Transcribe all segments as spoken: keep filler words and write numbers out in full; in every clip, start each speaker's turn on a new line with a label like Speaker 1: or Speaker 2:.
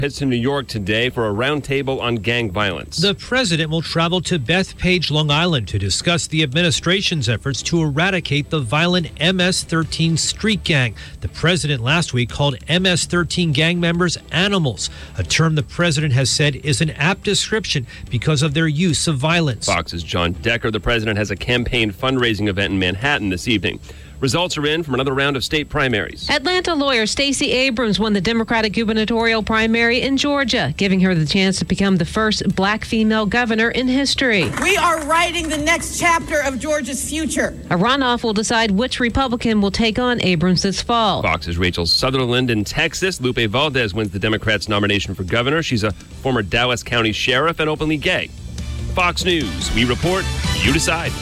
Speaker 1: heads to New York today for a roundtable on gang violence.
Speaker 2: The president will travel to Bethpage, Long Island to discuss the administration's efforts to eradicate the violent M S thirteen street gang. The president last week called M S thirteen gang members animals, a term the president has said is an apt description because of their use of violence.
Speaker 1: Fox's John Decker. The president has a campaign fundraising event in Manhattan this evening. Results are in from another round of state primaries.
Speaker 3: Atlanta lawyer Stacey Abrams won the Democratic gubernatorial primary in Georgia, giving her the chance to become the first black female governor in history.
Speaker 4: We are writing the next chapter of Georgia's future.
Speaker 3: A runoff will decide which Republican will take on Abrams this fall.
Speaker 1: Fox's Rachel Sutherland in Texas. Lupe Valdez wins the Democrats' nomination for governor. She's a former Dallas County sheriff and openly gay. Fox News. We report, you decide.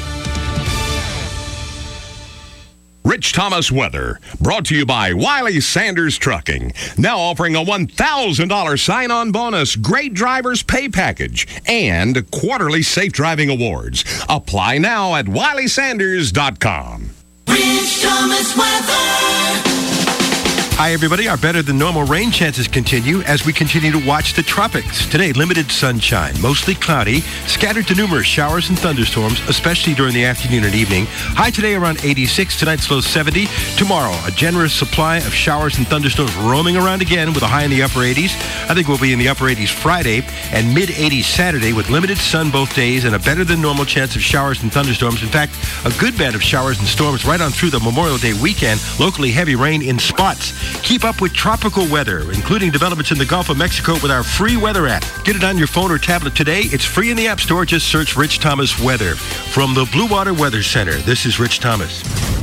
Speaker 5: Rich Thomas weather, brought to you by Wiley Sanders Trucking. Now offering a one thousand dollars sign-on bonus, great drivers pay package, and quarterly safe driving awards. Apply now at wiley sanders dot com.
Speaker 6: Rich Thomas weather.
Speaker 7: Hi, everybody. Our better than normal rain chances continue as we continue to watch the tropics. Today, limited sunshine, mostly cloudy, scattered to numerous showers and thunderstorms, especially during the afternoon and evening. High today around eighty-six, tonight's low seventy. Tomorrow, a generous supply of showers and thunderstorms roaming around again with a high in the upper eighties. I think we'll be in the upper eighties Friday and mid eighties Saturday with limited sun both days and a better than normal chance of showers and thunderstorms. In fact, a good band of showers and storms right on through the Memorial Day weekend. Locally heavy rain in spots. Keep up with tropical weather, including developments in the Gulf of Mexico with our free weather app. Get it on your phone or tablet today. It's free in the App Store. Just search Rich Thomas Weather. From the Blue Water Weather Center, this is Rich Thomas.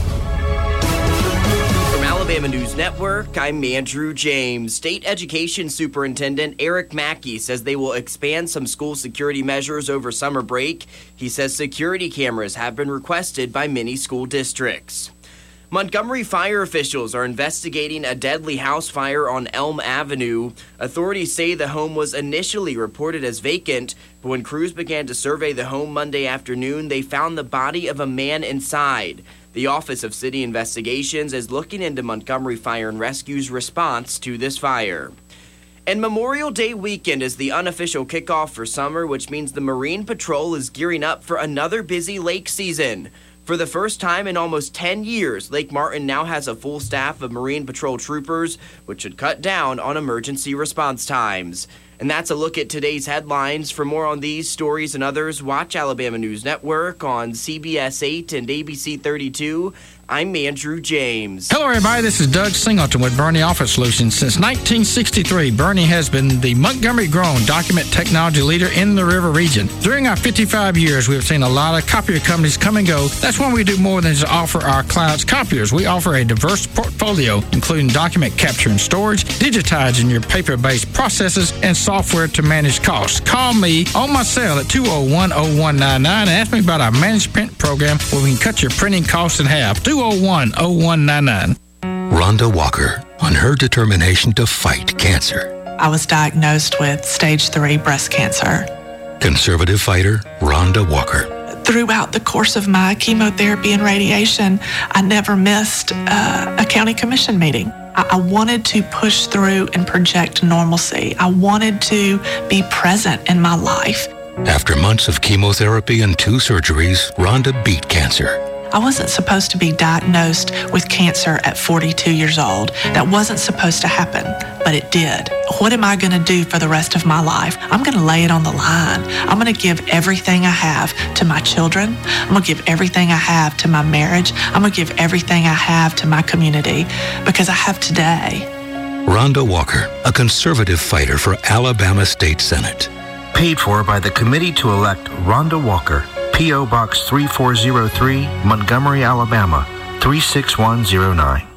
Speaker 8: From Alabama News Network, I'm Andrew James. State Education Superintendent Eric Mackey says they will expand some school security measures over summer break. He says security cameras have been requested by many school districts. Montgomery fire officials are investigating a deadly house fire on Elm Avenue. Authorities say the home was initially reported as vacant, but when crews began to survey the home Monday afternoon, they found the body of a man inside. The Office of City Investigations is looking into Montgomery Fire and Rescue's response to this fire. And Memorial Day weekend is the unofficial kickoff for summer, which means the Marine Patrol is gearing up for another busy lake season. For the first time in almost ten years, Lake Martin now has a full staff of Marine Patrol troopers, which should cut down on emergency response times. And that's a look at today's headlines. For more on these stories and others, watch Alabama News Network on C B S eight and A B C thirty-two. I'm Andrew James.
Speaker 9: Hello, everybody. This is Doug Singleton with Bernie Office Solutions. Since nineteen sixty-three, Bernie has been the Montgomery-grown document technology leader in the River region. During our fifty-five years, we have seen a lot of copier companies come and go. That's when we do more than just offer our clients copiers. We offer a diverse portfolio, including document capture and storage, digitizing your paper-based processes, and software to manage costs. Call me on my cell at two oh one oh one nine nine and ask me about our managed print program where we can cut your printing costs in half. two oh one oh one nine nine.
Speaker 10: Rhonda Walker on her determination to fight cancer.
Speaker 11: I was diagnosed with stage three breast cancer.
Speaker 10: Conservative fighter Rhonda Walker.
Speaker 11: Throughout the course of my chemotherapy and radiation, I never missed uh, a county commission meeting. I-, I wanted to push through and project normalcy. I wanted to be present in my life.
Speaker 10: After months of chemotherapy and two surgeries, Rhonda beat cancer.
Speaker 11: I wasn't supposed to be diagnosed with cancer at forty-two years old. That wasn't supposed to happen, but it did. What am I going to do for the rest of my life? I'm going to lay it on the line. I'm going to give everything I have to my children. I'm going to give everything I have to my marriage. I'm going to give everything I have to my community because I have today.
Speaker 10: Rhonda Walker, a conservative fighter for Alabama State Senate.
Speaker 12: Paid for by the Committee to Elect Rhonda Walker. P O. Box three four zero three, Montgomery, Alabama, three six one zero nine.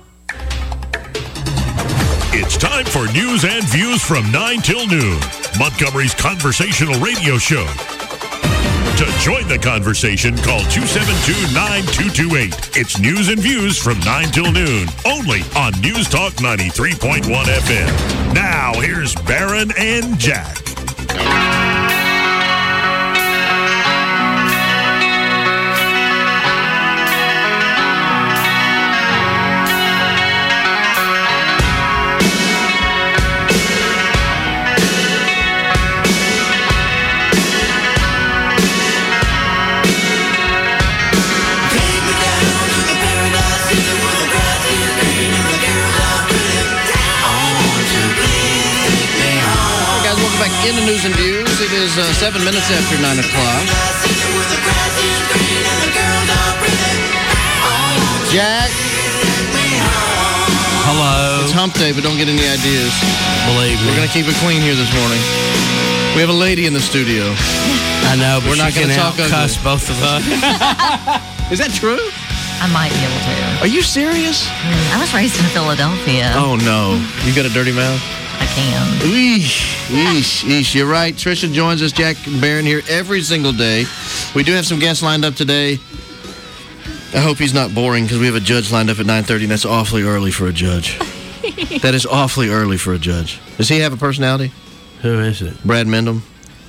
Speaker 13: It's time for news and views from nine till noon, Montgomery's conversational radio show. To join the conversation, call two seven two, nine two two eight. It's news and views from nine till noon, only on News Talk ninety-three point one F M. Now, here's Barron and Jack.
Speaker 14: in the news and views. It is uh, seven minutes after nine o'clock. Jack.
Speaker 15: Hello.
Speaker 14: It's hump day, but don't get any ideas.
Speaker 15: Believe me.
Speaker 14: We're going to keep it clean here this morning. We have a lady in the studio.
Speaker 15: I know, but
Speaker 14: we're not going to talk
Speaker 15: cuss both of us.
Speaker 14: Is that true?
Speaker 16: I might be able to.
Speaker 14: Are you serious?
Speaker 16: Mm, I was raised in Philadelphia.
Speaker 14: Oh, no. You got a dirty mouth?
Speaker 16: I can.
Speaker 14: Eesh, eesh, eesh. You're right. Trisha joins us, Jack and Barron, here every single day. We do have some guests lined up today. I hope he's not boring because we have a judge lined up at nine thirty, and that's awfully early for a judge. That is awfully early for a judge. Does he have a personality?
Speaker 15: Who is it?
Speaker 14: Brad Mendham.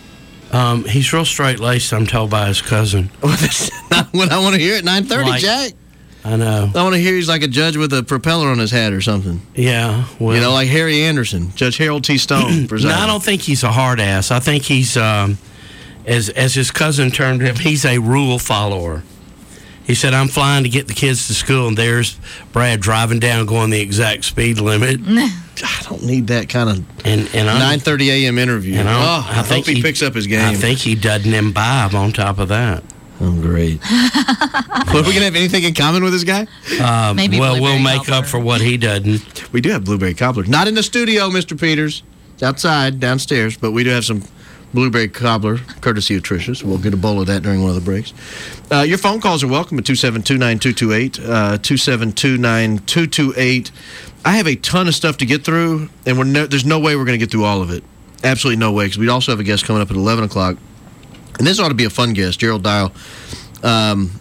Speaker 15: Um, he's real straight-laced, I'm told by his cousin.
Speaker 14: Well, that's not what I want to hear at nine thirty,
Speaker 15: Like-
Speaker 14: Jack.
Speaker 15: I know.
Speaker 14: I want to hear he's like a judge with a propeller on his hat or something.
Speaker 15: Yeah. Well,
Speaker 14: You know, like Harry Anderson, Judge Harold T. Stone.
Speaker 15: no,
Speaker 14: presiding.
Speaker 15: I don't think he's a hard ass. I think he's, um, as as his cousin termed him, he's a rule follower. He said, I'm flying to get the kids to school, and there's Brad driving down going the exact speed limit.
Speaker 14: I don't need that kind of
Speaker 15: and, and
Speaker 14: nine thirty a.m. interview.
Speaker 15: And I,
Speaker 14: oh, I,
Speaker 15: I think
Speaker 14: hope he, picks up his game.
Speaker 15: I think he doesn't imbibe on top of that.
Speaker 14: Oh, great. Well, are we going to have anything in common with this guy?
Speaker 15: Um,
Speaker 16: Maybe
Speaker 15: well,
Speaker 16: blueberry
Speaker 15: we'll make
Speaker 16: cobbler.
Speaker 15: up for what he doesn't.
Speaker 14: We do have blueberry cobbler. Not in the studio, Mister Peters. It's outside, downstairs, but we do have some blueberry cobbler, courtesy of Trisha's. We'll get a bowl of that during one of the breaks. Uh, your phone calls are welcome at two seven two, nine two two eight, uh, two seven two, nine two two eight. I have a ton of stuff to get through, and we're no, there's no way we're going to get through all of it. Absolutely no way, because we also have a guest coming up at eleven o'clock. And this ought to be a fun guest, Gerald Dial, um,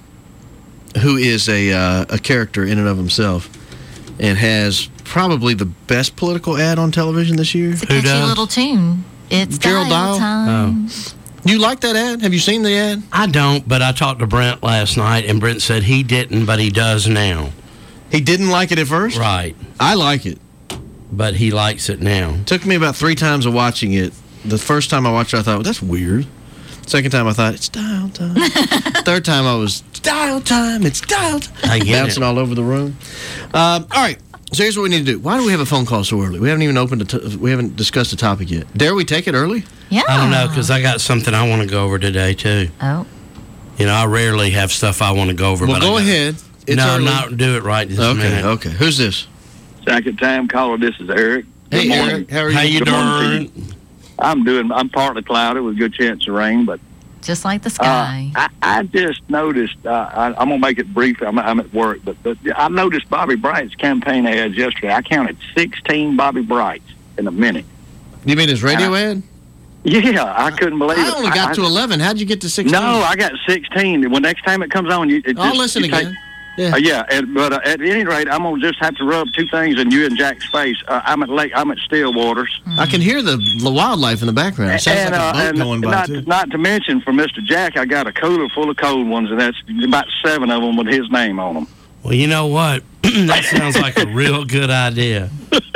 Speaker 14: who is a, uh, a character in and of himself and has probably the best political ad on television this year.
Speaker 16: It's a catchy little tune. It's
Speaker 14: Gerald
Speaker 16: dial
Speaker 14: Dial?
Speaker 16: time.
Speaker 15: Oh.
Speaker 14: You like that ad? Have you seen the ad?
Speaker 15: I don't, but I talked to Brent last night, and Brent said he didn't, but he does now.
Speaker 14: He didn't like it at first?
Speaker 15: Right.
Speaker 14: I like it.
Speaker 15: But he likes it now.
Speaker 14: Took me about three times of watching it. The first time I watched it, I thought, well, that's weird. Second time, I thought, it's dial time. Third time, I was, it's dial time, it's dial time.
Speaker 15: I get
Speaker 14: Bouncing
Speaker 15: it.
Speaker 14: all over the room. Um, all right, so here's what we need to do. Why do we have a phone call so early? We haven't even opened, a t- we haven't discussed the topic yet. Dare we take it early?
Speaker 16: Yeah.
Speaker 15: I don't know, because I got something I want to go over today, too.
Speaker 16: Oh.
Speaker 15: You know, I rarely have stuff I want to go over.
Speaker 14: Well,
Speaker 15: but
Speaker 14: go
Speaker 15: I got-
Speaker 14: ahead. It's
Speaker 15: no,
Speaker 14: early.
Speaker 15: not do it right this
Speaker 14: Okay,
Speaker 15: minute.
Speaker 14: okay. Who's this?
Speaker 17: Second time caller. This is Eric.
Speaker 14: Hey,
Speaker 17: Good morning.
Speaker 14: Eric. How are you?
Speaker 15: How you
Speaker 17: Good morning to
Speaker 15: doing?
Speaker 17: you. I'm doing. I'm partly cloudy with a good chance of rain, but
Speaker 16: Just like the sky.
Speaker 17: uh, I, I just noticed. Uh, I, I'm gonna make it brief. I'm, I'm at work, but, but I noticed Bobby Bright's campaign ads yesterday. I counted sixteen Bobby Brights in a minute.
Speaker 14: You mean his radio
Speaker 17: I-
Speaker 14: ad?
Speaker 17: Yeah, I couldn't believe it.
Speaker 14: I only got
Speaker 17: I,
Speaker 14: to eleven. How'd you get to sixteen?
Speaker 17: No, I got sixteen. When next time it comes on, you. It
Speaker 14: I'll
Speaker 17: just,
Speaker 14: listen
Speaker 17: you take-
Speaker 14: again. Yeah.
Speaker 17: Uh, yeah, and, but uh, at any rate, I'm gonna just have to rub two things in you and Jack's face. Uh, I'm at Lake. I'm at Stillwaters.
Speaker 14: I can hear the, the wildlife in the background. It sounds
Speaker 17: and,
Speaker 14: like a
Speaker 17: uh,
Speaker 14: boat
Speaker 17: and
Speaker 14: going by,
Speaker 17: not,
Speaker 14: too.
Speaker 17: not to mention, for Mister Jack, I got a cooler full of cold ones, and that's about seven of them with his name on them.
Speaker 15: Well, you know what? That sounds like a real good idea.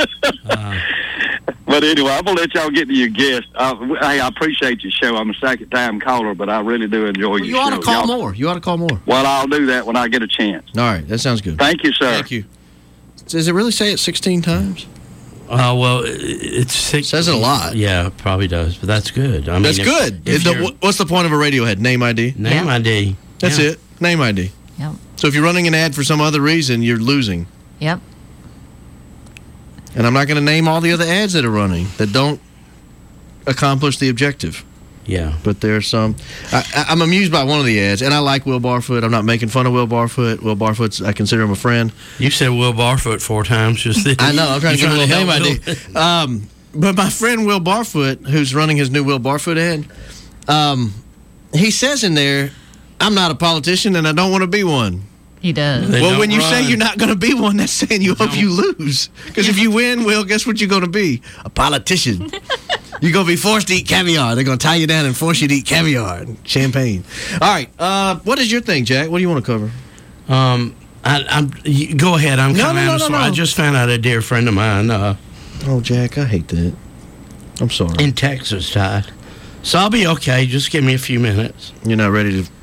Speaker 15: Uh,
Speaker 17: But anyway, I'm going to let y'all get to your guest. Uh, hey, I appreciate your show. I'm a second-time caller, but I really do enjoy
Speaker 14: Well,
Speaker 17: your
Speaker 14: you
Speaker 17: show.
Speaker 14: ought to call
Speaker 17: Y'all-
Speaker 14: more. You ought to call more.
Speaker 17: Well, I'll do that when I get a chance.
Speaker 14: All right, that sounds good.
Speaker 17: Thank you, sir.
Speaker 14: Thank you. Does it really say it sixteen times?
Speaker 15: uh, well, it- it's six.
Speaker 14: Says it a lot.
Speaker 15: Yeah, it probably does, but that's good. I mean,
Speaker 14: That's
Speaker 15: if-
Speaker 14: good.
Speaker 15: if
Speaker 14: Is the-
Speaker 15: you're-
Speaker 14: what's the point of a radio head? Name I D?
Speaker 15: Name I D.
Speaker 14: That's
Speaker 15: Yeah.
Speaker 14: it. Name I D.
Speaker 16: Yep.
Speaker 14: So if you're running an ad for some other reason, you're losing.
Speaker 16: Yep.
Speaker 14: And I'm not going to name all the other ads that are running that don't accomplish the objective.
Speaker 15: Yeah.
Speaker 14: But there's some. I, I- I'm amused by one of the ads, and I like Will Barfoot. I'm not making fun of Will Barfoot. Will Barfoot's, I consider him a friend.
Speaker 15: You said Will Barfoot four times just then.
Speaker 14: I know. I'm trying to
Speaker 15: You're
Speaker 14: get a little name
Speaker 15: help
Speaker 14: I
Speaker 15: Will.
Speaker 14: D. Um, but my friend Will Barfoot, who's running his new Will Barfoot ad, um, he says in there, I'm not a politician and I don't want to be one.
Speaker 16: He does.
Speaker 15: They
Speaker 14: well,
Speaker 15: don't
Speaker 14: when you
Speaker 15: run.
Speaker 14: say you're not going to be one, that's saying you hope you lose. Because if you win, Will, guess what you're going to be? A politician. You're going to be forced to eat caviar. They're going to tie you down and force you to eat caviar and champagne. All right. Uh, what is your thing, Jack? What do you want to cover?
Speaker 15: Um, I, I'm. You, go ahead. I'm
Speaker 14: No,
Speaker 15: kind
Speaker 14: no,
Speaker 15: of
Speaker 14: no,
Speaker 15: out of
Speaker 14: no,
Speaker 15: sorts.
Speaker 14: no.
Speaker 15: I just found out a dear friend of mine uh,
Speaker 14: Oh, Jack, I hate that. I'm sorry.
Speaker 15: in Texas died. So I'll be okay. Just give me a few minutes.
Speaker 14: You're not ready to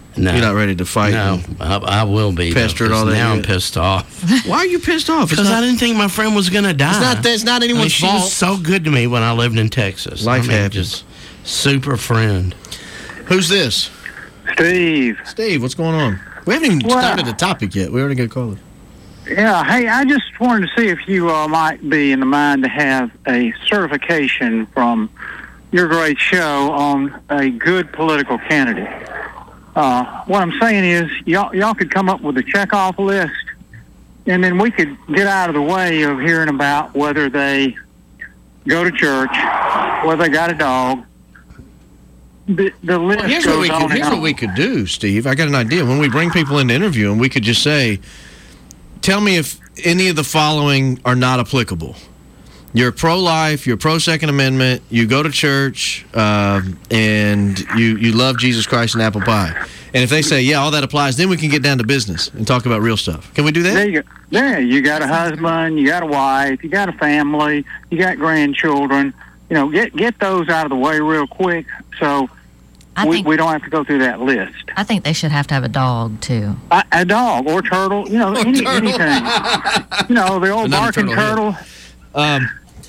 Speaker 15: No.
Speaker 14: You're not ready to fight.
Speaker 15: No, I, I will be.
Speaker 14: Pester and
Speaker 15: though,
Speaker 14: all that.
Speaker 15: Now I'm
Speaker 14: yet?
Speaker 15: pissed off.
Speaker 14: Why are you pissed off? It's
Speaker 15: Because
Speaker 14: not-
Speaker 15: I didn't think my friend was going to die.
Speaker 14: It's not. It's not
Speaker 15: I mean,
Speaker 14: anyone's
Speaker 15: she
Speaker 14: fault.
Speaker 15: was so good to me when I lived in Texas.
Speaker 14: Life
Speaker 15: I mean,
Speaker 14: happens.
Speaker 15: Just super friend.
Speaker 14: Who's this?
Speaker 18: Steve.
Speaker 14: Steve, what's going on? We haven't even
Speaker 18: Well-
Speaker 14: started the topic yet. We already got a caller.
Speaker 18: Yeah, hey, I just wanted to see if you uh, might be in the mind to have a certification from your great show on a good political candidate. Uh, what I'm saying is, y'all, y'all could come up with a checkoff list, and then we could get out of the way of hearing about whether they go to church, whether they got a dog. The, the list
Speaker 14: Well, here's
Speaker 18: goes
Speaker 14: what we
Speaker 18: on
Speaker 14: could,
Speaker 18: and
Speaker 14: here's
Speaker 18: on.
Speaker 14: what we could do, Steve. I got an idea. When we bring people in to interview them, we could just say, tell me if any of the following are not applicable. You're pro-life, you're pro-Second Amendment, you go to church, uh, and you, you love Jesus Christ and apple pie. And if they say, yeah, all that applies, then we can get down to business and talk about real stuff. Can we do that?
Speaker 18: There you go. There, you got a husband, you got a wife, you got a family, you got grandchildren. You know, get get those out of the way real quick, so
Speaker 16: I
Speaker 18: we,
Speaker 16: think-
Speaker 18: we don't have to go through that list.
Speaker 16: I think they should have to have a dog too.
Speaker 18: A, a dog or turtle, you know, any, anything. You know, the old
Speaker 14: Another
Speaker 18: barking
Speaker 14: turtle,
Speaker 18: turtle.
Speaker 14: Um,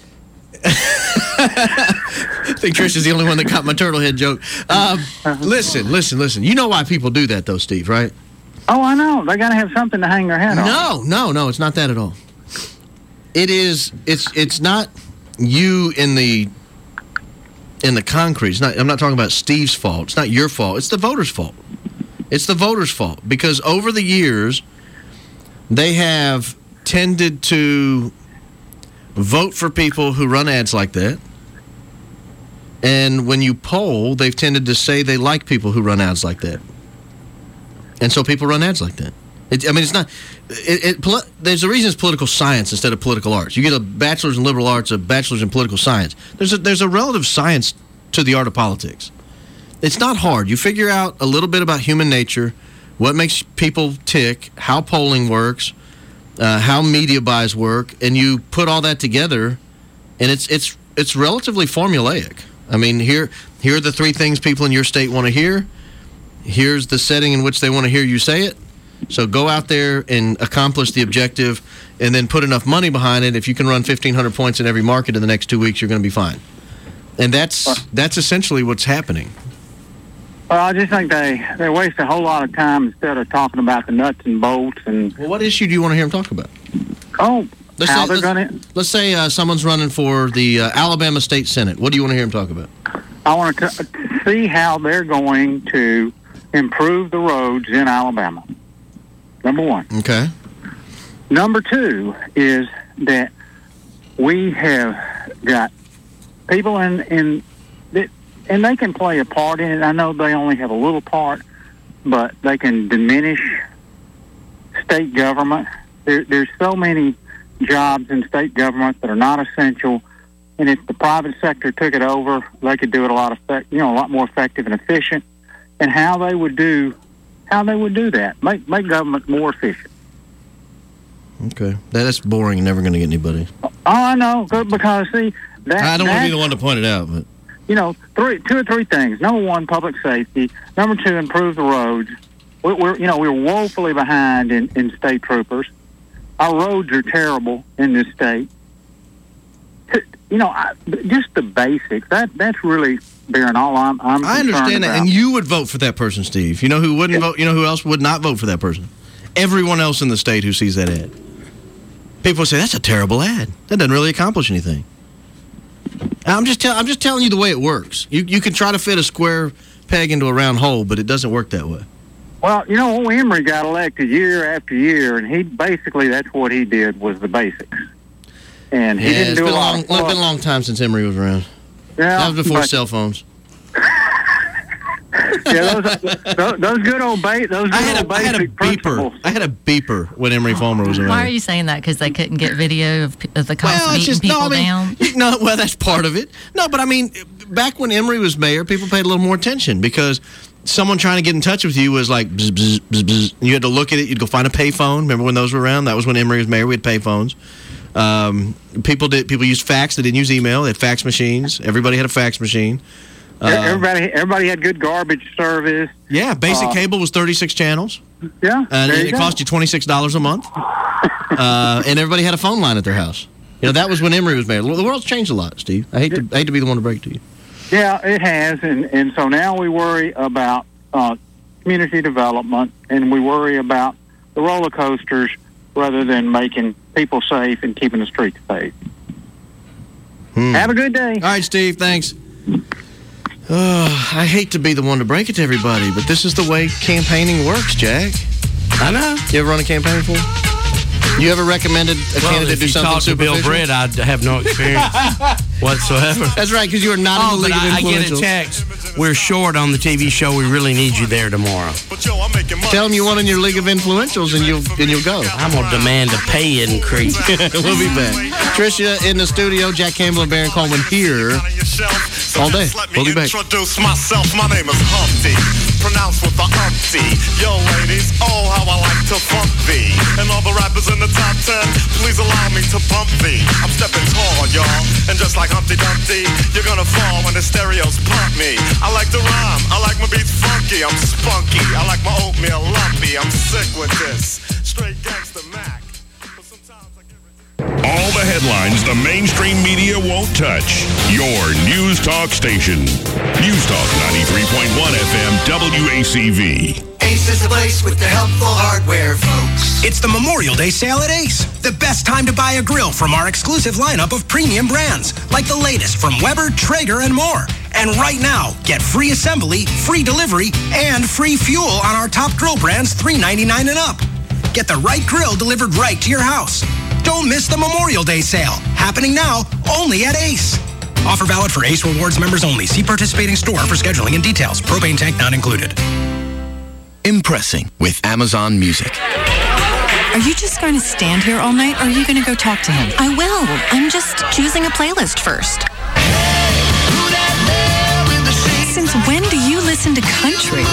Speaker 14: I think Trish is the only one that got my turtle head joke. Um, listen, listen, listen. You know why people do that, though, Steve, right?
Speaker 18: Oh, I know. They got to have something to hang their hat on.
Speaker 14: No, no, no. It's not that at all. It is. It's. It's not you in the in the concrete. It's not. I'm not talking about Steve's fault. It's not your fault. It's the voters' fault. It's the voters' fault because over the years they have tended to vote for people who run ads like that. And when you poll, they've tended to say they like people who run ads like that. And so people run ads like that. It, I mean, it's not. It, it, poli- there's a reason it's political science instead of political arts. You get a bachelor's in liberal arts, a bachelor's in political science. There's a, there's a relative science to the art of politics. It's not hard. You figure out a little bit about human nature, what makes people tick, how polling works, uh, how media buys work, and you put all that together, and it's it's it's relatively formulaic. I mean, here here are the three things people in your state want to hear. Here's the setting in which they want to hear you say it. So go out there and accomplish the objective, and then put enough money behind it. If you can run fifteen hundred points in every market in the next two weeks, you're going to be fine. And that's that's essentially what's happening.
Speaker 18: Well, I just think they, they waste a whole lot of time instead of talking about the nuts and bolts. And
Speaker 14: well, what issue do you want to hear them talk about?
Speaker 18: Oh,
Speaker 14: let's
Speaker 18: how
Speaker 14: say,
Speaker 18: they're
Speaker 14: let's,
Speaker 18: going to...
Speaker 14: let's say uh, someone's running for the uh, Alabama State Senate. What do you want to hear them talk about?
Speaker 18: I want to see how they're going to improve the roads in Alabama. Number one.
Speaker 14: Okay.
Speaker 18: Number two is that we have got people in, in that, and they can play a part in it. I know they only have a little part, but they can diminish state government. There, there's so many jobs in state government that are not essential, and if the private sector took it over, they could do it a lot effect, you know, a lot more effective and efficient. And how they would do, how they would do that, make make government more efficient.
Speaker 14: Okay. That's boring and never going to get anybody.
Speaker 18: Oh, I know, good, because see, that
Speaker 14: I don't want to
Speaker 18: that-
Speaker 14: be the one to point it out, but
Speaker 18: you know, three, two or three things. Number one, public safety. Number two, improve the roads. We're, we're you know, we're woefully behind in, in state troopers. Our roads are terrible in this state. You know, I, just the basics. That that's really bearing all I'm. I'm
Speaker 14: I
Speaker 18: concerned
Speaker 14: understand that,
Speaker 18: about.
Speaker 14: and you would vote for that person, Steve. You know who wouldn't vote? You know who else would not vote for that person? Everyone else in the state who sees that ad. People say that's a terrible ad. That doesn't really accomplish anything. I'm just tell, I'm just telling you the way it works. You you can try to fit a square peg into a round hole, but it doesn't work that way.
Speaker 18: Well, you know, old Emory got elected year after year, and he basically that's what he did was the basics. And he
Speaker 14: yeah,
Speaker 18: didn't
Speaker 14: it's
Speaker 18: do
Speaker 14: been
Speaker 18: a
Speaker 14: a
Speaker 18: lot.
Speaker 14: long,
Speaker 18: of
Speaker 14: it's been a long time since Emory was around.
Speaker 18: Yeah,
Speaker 14: that was before
Speaker 18: but-
Speaker 14: cell phones.
Speaker 18: Yeah, those, those, those good old ba- those good
Speaker 14: I had
Speaker 18: old
Speaker 14: a, I had a
Speaker 18: basic principles.
Speaker 14: beeper. I had a beeper when Emory Fulmer was around.
Speaker 16: Why are you saying that? Because they couldn't get video of, of the cops
Speaker 14: Well, it's
Speaker 16: beating
Speaker 14: just
Speaker 16: people
Speaker 14: no. I mean,
Speaker 16: down?
Speaker 14: you- no, well, that's part of it. No, but I mean, back when Emory was mayor, people paid a little more attention because someone trying to get in touch with you was like, bzz, bzz, bzz, bzz. You had to look at it. You'd go find a payphone. Remember when those were around? That was when Emory was mayor. We had payphones. Um, people did. People used fax. They didn't use email. They had fax machines. Everybody had a fax machine. Uh,
Speaker 18: everybody, everybody had good garbage service.
Speaker 14: Yeah, basic
Speaker 18: Uh,
Speaker 14: cable was thirty-six channels.
Speaker 18: Yeah,
Speaker 14: And
Speaker 18: there
Speaker 14: it
Speaker 18: you go.
Speaker 14: cost you twenty-six dollars a month. uh, and everybody had a phone line at their house. You know, that was when Emory was made. The world's changed a lot, Steve. I hate to, I hate to be the one to break it to you.
Speaker 18: Yeah, it has, and and so now we worry about uh, community development, and we worry about the roller coasters rather than making people safe and keeping the streets safe.
Speaker 14: Hmm.
Speaker 18: Have a good day.
Speaker 14: All right, Steve. Thanks. Uh, I hate to be the one to break it to everybody, but this is the way campaigning works, Jack.
Speaker 15: I know.
Speaker 14: You ever run a campaign before? You ever recommended a
Speaker 15: well,
Speaker 14: candidate
Speaker 15: if
Speaker 14: do
Speaker 15: you
Speaker 14: something
Speaker 15: talk to Bill
Speaker 14: superficial?
Speaker 15: Britt, I'd have no experience whatsoever.
Speaker 14: That's right, because you are not
Speaker 15: oh,
Speaker 14: in the League
Speaker 15: but
Speaker 14: of
Speaker 15: I, I get a
Speaker 14: Influentials.
Speaker 15: text. We're short on the T V show. We really need you there tomorrow.
Speaker 14: Tell them you want in your League of Influentials, and you'll and you'll go.
Speaker 15: I'm gonna demand a pay increase.
Speaker 14: We'll be back. Tricia in the studio, Jack Campbell and Baron Coleman here all day. We'll be back.
Speaker 19: Introduce myself. My name is Humpty, pronounced with the umpty. Yo, ladies, oh how I like to funk thee. And all the rappers in the top ten, please allow me to bump thee. I'm stepping tall, y'all, and just like Humpty Dumpty, you're gonna fall when the stereos pump me. I like to rhyme, I like my beats funky, I'm spunky, I like my oatmeal lumpy, I'm sick with this. Straight gangsta Mac.
Speaker 13: All the headlines the mainstream media won't touch. Your News Talk station. News Talk ninety-three point one F M W A C V.
Speaker 6: Ace is the place with the helpful hardware, folks.
Speaker 20: It's the Memorial Day sale at Ace. The best time to buy a grill from our exclusive lineup of premium brands, like the latest from Weber, Traeger, and more. And right now, get free assembly, free delivery, and free fuel on our top grill brands, three ninety-nine and up. Get the right grill delivered right to your house. Don't miss the Memorial Day sale, happening now only at Ace. Offer valid for Ace Rewards members only. See participating store for scheduling and details. Propane tank not included.
Speaker 21: Impressing with Amazon Music.
Speaker 22: Are you just going to stand here all night, or are you going to go talk to him? I will. I'm just choosing a playlist first. Since when do you listen to country?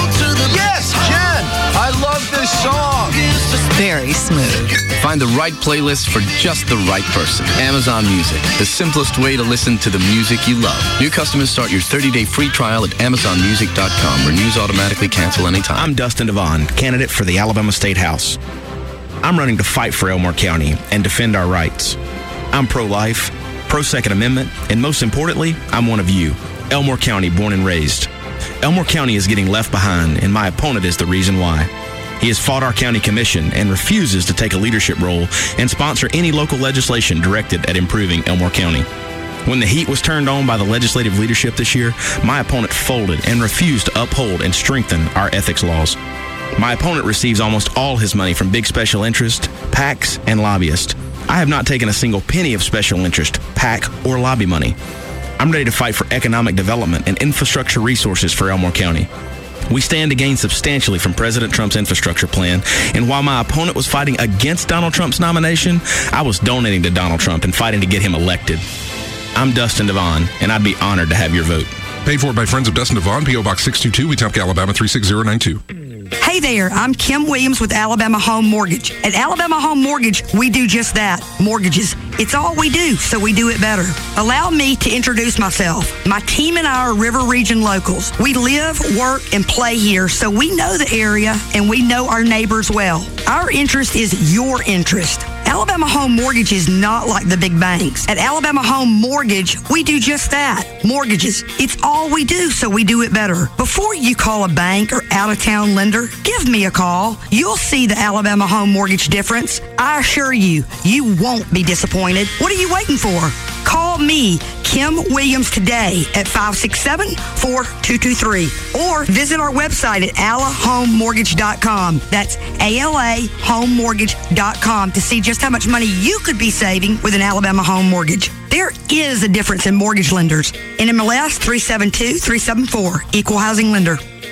Speaker 21: Yes, Jen! I love this song.
Speaker 22: Very smooth.
Speaker 21: Find the right playlist for just the right person. Amazon Music, the simplest way to listen to the music you love. New customers start your thirty-day free trial at amazon music dot com. Renews automatically, cancel anytime.
Speaker 23: I'm Dustin Devon, candidate for the Alabama State House. I'm running to fight for Elmore County and defend our rights. I'm pro-life, pro-Second Amendment, and most importantly, I'm one of you, Elmore County born and raised. Elmore County is getting left behind, and my opponent is the reason why. He has fought our county commission and refuses to take a leadership role and sponsor any local legislation directed at improving Elmore County. When the heat was turned on by the legislative leadership this year, my opponent folded and refused to uphold and strengthen our ethics laws. My opponent receives almost all his money from big special interest, PACs, and lobbyists. I have not taken a single penny of special interest, PAC, or lobby money. I'm ready to fight for economic development and infrastructure resources for Elmore County. We stand to gain substantially from President Trump's infrastructure plan, and while my opponent was fighting against Donald Trump's nomination, I was donating to Donald Trump and fighting to get him elected. I'm Dustin Devon, and I'd be honored to have your vote.
Speaker 24: Paid for by Friends of Dustin Devon, P O Box six two two, Wetumpka, Alabama three six zero nine two.
Speaker 25: Hey there, I'm Kim Williams with Alabama Home Mortgage. At Alabama Home Mortgage, we do just that, mortgages. It's all we do, so we do it better. Allow me to introduce myself. My team and I are River Region locals. We live, work, and play here, so we know the area and we know our neighbors well. Our interest is your interest. Alabama Home Mortgage is not like the big banks. At Alabama Home Mortgage, we do just that, mortgages. It's all we do, so we do it better. Before you call a bank or out-of-town lender, give me a call. You'll see the Alabama Home Mortgage difference. I assure you, you won't be disappointed. What are you waiting for? Call me, Kim Williams, today at five six seven, four two two three or visit our website at ala home mortgage dot com. That's A L A home mortgage dot com to see just how much money you could be saving with an Alabama Home Mortgage. There is a difference in mortgage lenders. N M L S three seven two three seven four, Equal Housing Lender.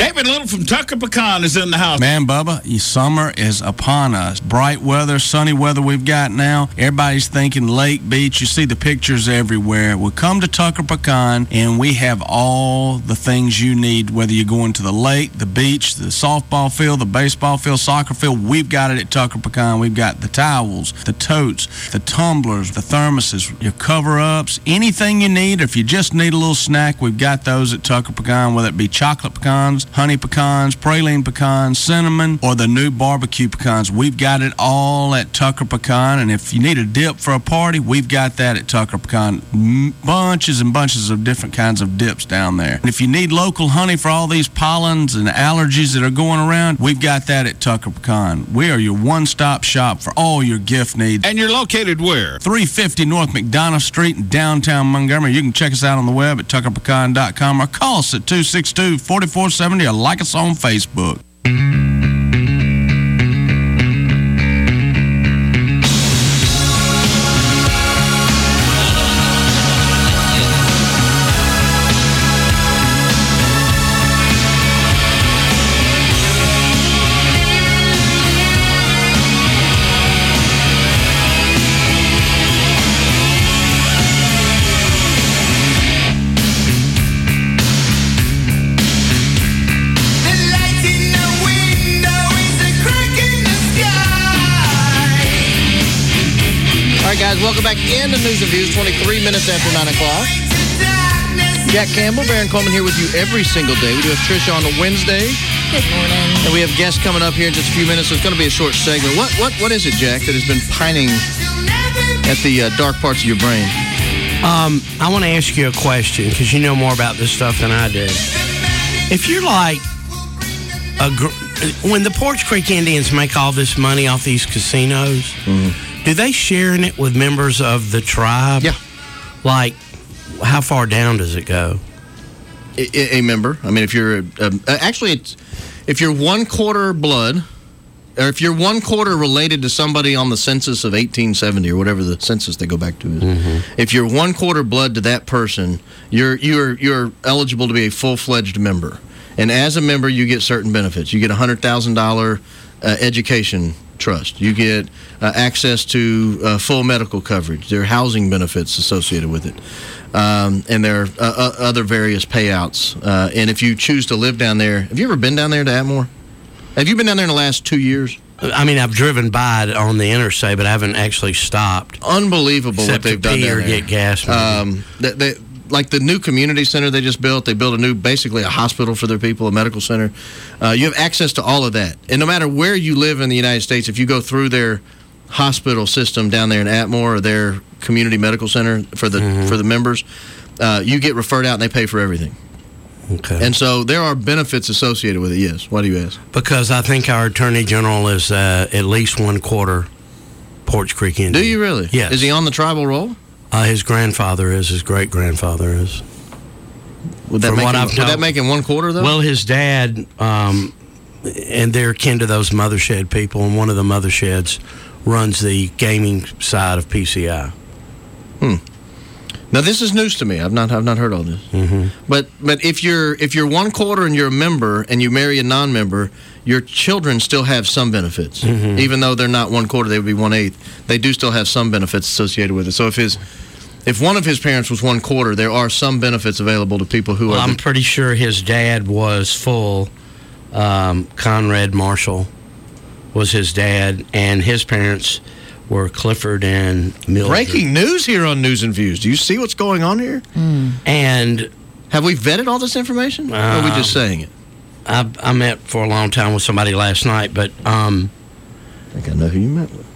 Speaker 1: David Little from Tucker Pecan is in the house. Man, Bubba, summer is upon us. Bright weather, sunny weather we've got now. Everybody's thinking lake, beach. You see the pictures everywhere. Well, come to Tucker Pecan, and we have all the things you need, whether you're going to the lake, the beach, the softball field, the baseball field, soccer field. We've got it at Tucker Pecan. We've got the towels, the totes, the tumblers, the thermoses, your cover-ups, anything you need. If you just need a little snack, we've got those at Tucker Pecan, whether it be chocolate pecans, honey pecans, praline pecans, cinnamon, or the new barbecue pecans. We've got it all at Tucker Pecan, and if you need a dip for a party, we've got that at Tucker Pecan. M- bunches and bunches of different kinds of dips down there. And if you need local honey for all these pollens and allergies that are going around, we've got that at Tucker Pecan. We are your one-stop shop for all your gift needs. And you're located where? three fifty North McDonough Street in downtown Montgomery. You can check us out on the web at tucker pecan dot com or call us at two six two, four four seven zero or like us on Facebook.
Speaker 14: Welcome back into News and Views, twenty-three minutes after nine o'clock. Jack Campbell, Baron Coleman here with you every single day. We do have Trisha on a Wednesday.
Speaker 16: Good morning.
Speaker 14: And we have guests coming up here in just a few minutes, so it's going to be a short segment. What what What is it, Jack, that has been pining at the uh, dark parts of your brain?
Speaker 15: Um, I want to ask you a question, because you know more about this stuff than I do. If you're like, a gr- when the Porch Creek Indians make all this money off these casinos, mm-hmm. do they share in it with members of the tribe?
Speaker 14: Yeah.
Speaker 15: Like, how far down does it go?
Speaker 14: A, a member. I mean, if you're a, a, actually, it's, if you're one quarter blood, or if you're one quarter related to somebody on the census of eighteen seventy or whatever the census they go back to is, mm-hmm. if you're one quarter blood to that person, you're you're you're eligible to be a full fledged member. And as a member, you get certain benefits. You get a hundred thousand dollar uh, education trust. You get uh, access to uh, full medical coverage. There are housing benefits associated with it. Um, and there are uh, uh, other various payouts. Uh, and if you choose to live down there, have you ever been down there to Atmore? Have you been down there in the last two years?
Speaker 15: I mean, I've driven by it on the interstate, but I haven't actually stopped.
Speaker 14: Unbelievable
Speaker 15: Except
Speaker 14: what they've
Speaker 15: to
Speaker 14: done
Speaker 15: pee
Speaker 14: down
Speaker 15: or
Speaker 14: there.
Speaker 15: get gas.
Speaker 14: Um, they, they, like the new community center they just built, they built a new, basically a hospital for their people, a medical center. Uh, you have access to all of that. And no matter where you live in the United States, if you go through their hospital system down there in Atmore or their community medical center for the mm-hmm. for the members, uh, you get referred out and they pay for everything.
Speaker 15: Okay.
Speaker 14: And so there are benefits associated with it, yes. Why do you ask?
Speaker 15: Because I think our Attorney General is uh, at least one quarter Porch Creek Indian.
Speaker 14: Do you really?
Speaker 15: Yes.
Speaker 14: Is he on the tribal roll?
Speaker 15: Uh, his grandfather is. His great-grandfather is.
Speaker 14: Would that,
Speaker 15: From
Speaker 14: make
Speaker 15: what
Speaker 14: him,
Speaker 15: I've
Speaker 14: would
Speaker 15: known,
Speaker 14: that make him one quarter, though?
Speaker 15: Well, his dad, um, and they're kin to those mother shed people, and one of the mother sheds runs the gaming side of P C I.
Speaker 14: Hmm. Now this is news to me. I've not I've not heard all this.
Speaker 15: Mm-hmm.
Speaker 14: But but if you're if you're one quarter and you're a member and you marry a non-member, your children still have some benefits,
Speaker 15: mm-hmm.
Speaker 14: even though they're not one quarter. They would be one eighth. They do still have some benefits associated with it. So if his if one of his parents was one quarter, there are some benefits available to people who
Speaker 15: well,
Speaker 14: are.
Speaker 15: I'm the, pretty sure his dad was full. Um, Conrad Marshall was his dad, and his parents were Clifford and Mildred.
Speaker 14: Breaking news here on News and Views. Do you see what's going on here?
Speaker 15: Mm. And
Speaker 14: have we vetted all this information? Uh, or are we just saying it?
Speaker 15: I, I met for a long time with somebody last night, but um,
Speaker 14: I think I know who you met with.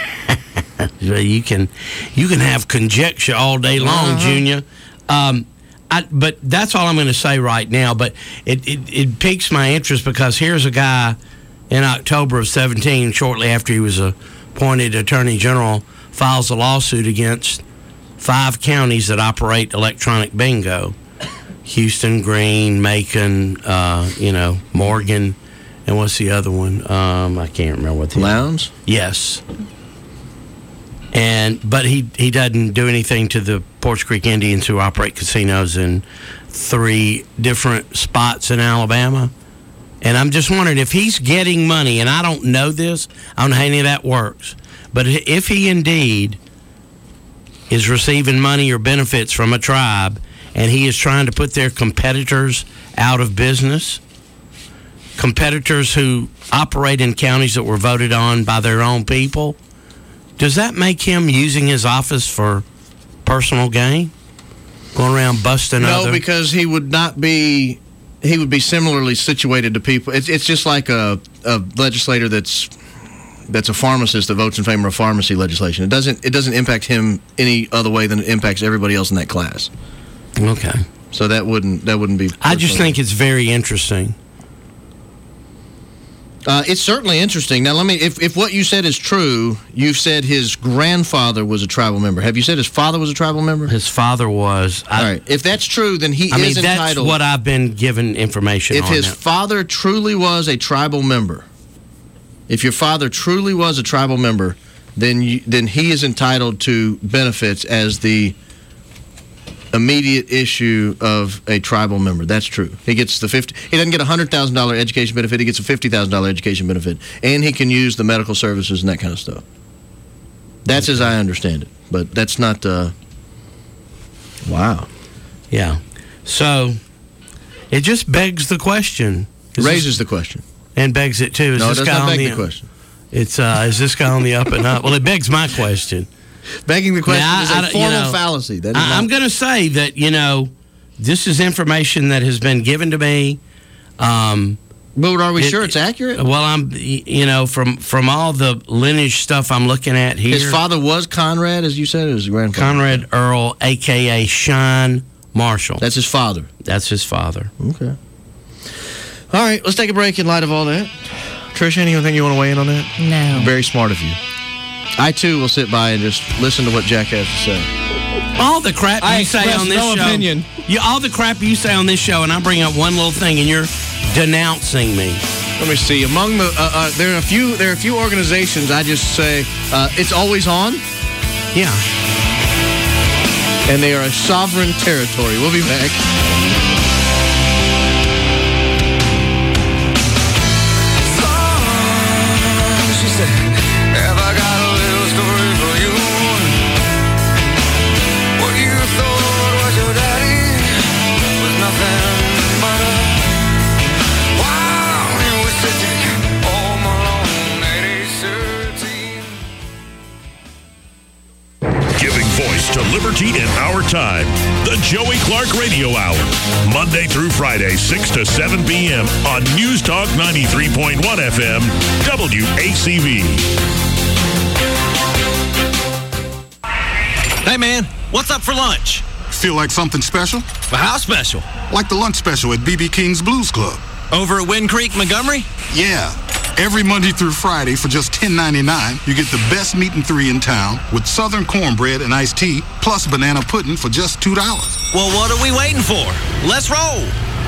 Speaker 15: you can you can have conjecture all day long, uh-huh. Junior. Um, I, but that's all I'm going to say right now. But it, it, it piques my interest because here's a guy in October of seventeen, shortly after he was appointed Attorney General, files a lawsuit against five counties that operate electronic bingo. Houston, Greene, Macon, uh, you know, Morgan, and what's the other one? Um, I can't remember what the
Speaker 14: Lowndes?
Speaker 15: Yes. And but he he doesn't do anything to the Porch Creek Indians who operate casinos in three different spots in Alabama. And I'm just wondering if he's getting money, and I don't know this, I don't know how any of that works, but if he indeed is receiving money or benefits from a tribe and he is trying to put their competitors out of business, competitors who operate in counties that were voted on by their own people, does that make him using his office for personal gain? Going around busting
Speaker 14: no,
Speaker 15: other...
Speaker 14: No, because he would not be... He would be similarly situated to people. It's, it's just like a, a legislator that's that's a pharmacist that votes in favor of pharmacy legislation. It doesn't it doesn't impact him any other way than it impacts everybody else in that class.
Speaker 15: Okay.
Speaker 14: So that wouldn't that wouldn't be.
Speaker 15: I just think it's very interesting.
Speaker 14: Uh, it's certainly interesting. Now, let me. If, if what you said is true, you've said his grandfather was a tribal member. Have you said his father was a tribal member?
Speaker 15: His father was.
Speaker 14: I, All right. If that's true, then he
Speaker 15: I
Speaker 14: is
Speaker 15: mean,
Speaker 14: entitled.
Speaker 15: That's what I've been given information
Speaker 14: if
Speaker 15: on. If
Speaker 14: his
Speaker 15: that.
Speaker 14: father truly was a tribal member, if your father truly was a tribal member, then you, then he is entitled to benefits as the immediate issue of a tribal member. That's true. He gets the fifty. He doesn't get a hundred thousand dollar education benefit. He gets a fifty thousand dollar education benefit, and he can use the medical services and that kind of stuff. That's okay. As I understand it, but that's not. Uh, wow.
Speaker 15: Yeah. So it just begs the question.
Speaker 14: Is Raises this, the question.
Speaker 15: And begs it too. Is
Speaker 14: no,
Speaker 15: this
Speaker 14: it does
Speaker 15: guy
Speaker 14: not
Speaker 15: on
Speaker 14: beg
Speaker 15: the,
Speaker 14: the question.
Speaker 15: It's uh, is this guy on the up and up? Well, it begs my question.
Speaker 14: Begging the question now, is a
Speaker 15: I,
Speaker 14: formal
Speaker 15: you know,
Speaker 14: fallacy. That is
Speaker 15: I, I'm going to say that, you know, this is information that has been given to me. Um,
Speaker 14: but are we it, sure it's accurate?
Speaker 15: Well, I'm, you know, from, from all the lineage stuff I'm looking at here.
Speaker 14: His father was Conrad, as you said, or his grandfather?
Speaker 15: Conrad Earl, a k a. Shine Marshall.
Speaker 14: That's his father?
Speaker 15: That's his father.
Speaker 14: Okay. All right, let's take a break in light of all that. Tricia, anything you want to weigh in on that?
Speaker 16: No.
Speaker 14: Very smart of you. I, too, will sit by and just listen to what Jack has to say.
Speaker 15: All the crap
Speaker 14: I
Speaker 15: you say on this
Speaker 14: no
Speaker 15: show.
Speaker 14: Opinion.
Speaker 15: You, all the crap you say on this show, and I bring up one little thing, and you're denouncing me.
Speaker 14: Let me see. Among the, uh, uh, there are a few, there are a few organizations I just say, uh, it's always on.
Speaker 15: Yeah.
Speaker 14: And they are a sovereign territory. We'll be back.
Speaker 13: To liberty in our time. The Joey Clark Radio Hour. Monday through Friday, six to seven p.m. on News Talk ninety-three point one F M, W A C V.
Speaker 2: Hey, man, what's up for lunch?
Speaker 3: Feel like something special?
Speaker 2: Well, how special?
Speaker 3: Like the lunch special at B B King's Blues Club.
Speaker 2: Over at Wind Creek, Montgomery?
Speaker 3: Yeah. Every Monday through Friday for just ten ninety-nine, you get the best meat and three in town with southern cornbread and iced tea, plus banana pudding for just two dollars.
Speaker 2: Well, what are we waiting for? Let's roll.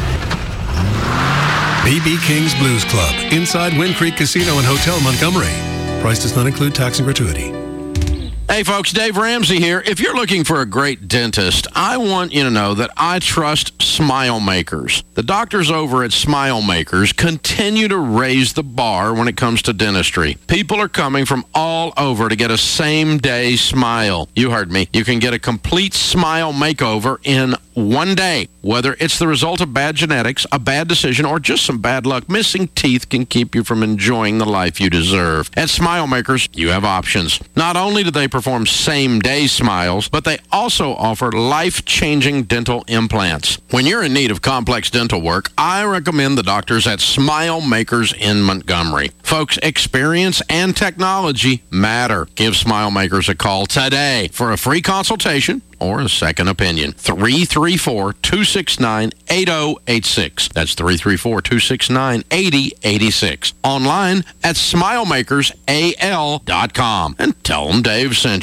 Speaker 4: B B King's Blues Club, inside Wind Creek Casino and Hotel Montgomery. Price does not include tax and gratuity.
Speaker 5: Hey folks, Dave Ramsey here. If you're looking for a great dentist, I want you to know that I trust Smile Makers. The doctors over at Smile Makers continue to raise the bar when it comes to dentistry. People are coming from all over to get a same-day smile. You heard me. You can get a complete smile makeover in one day. Whether it's the result of bad genetics, a bad decision, or just some bad luck, missing teeth can keep you from enjoying the life you deserve. At Smile Makers, you have options. Not only do they perform same-day smiles, but they also offer life-changing dental implants. When you're in need of complex dental work, I recommend the doctors at Smile Makers in Montgomery. Folks, experience and technology matter. Give Smile Makers a call today for a free consultation or a second opinion. three three four, two six nine, eight zero eight six. That's three three four, two six nine, eight zero eight six. Online at smile makers A L dot com. And tell them Dave sent you.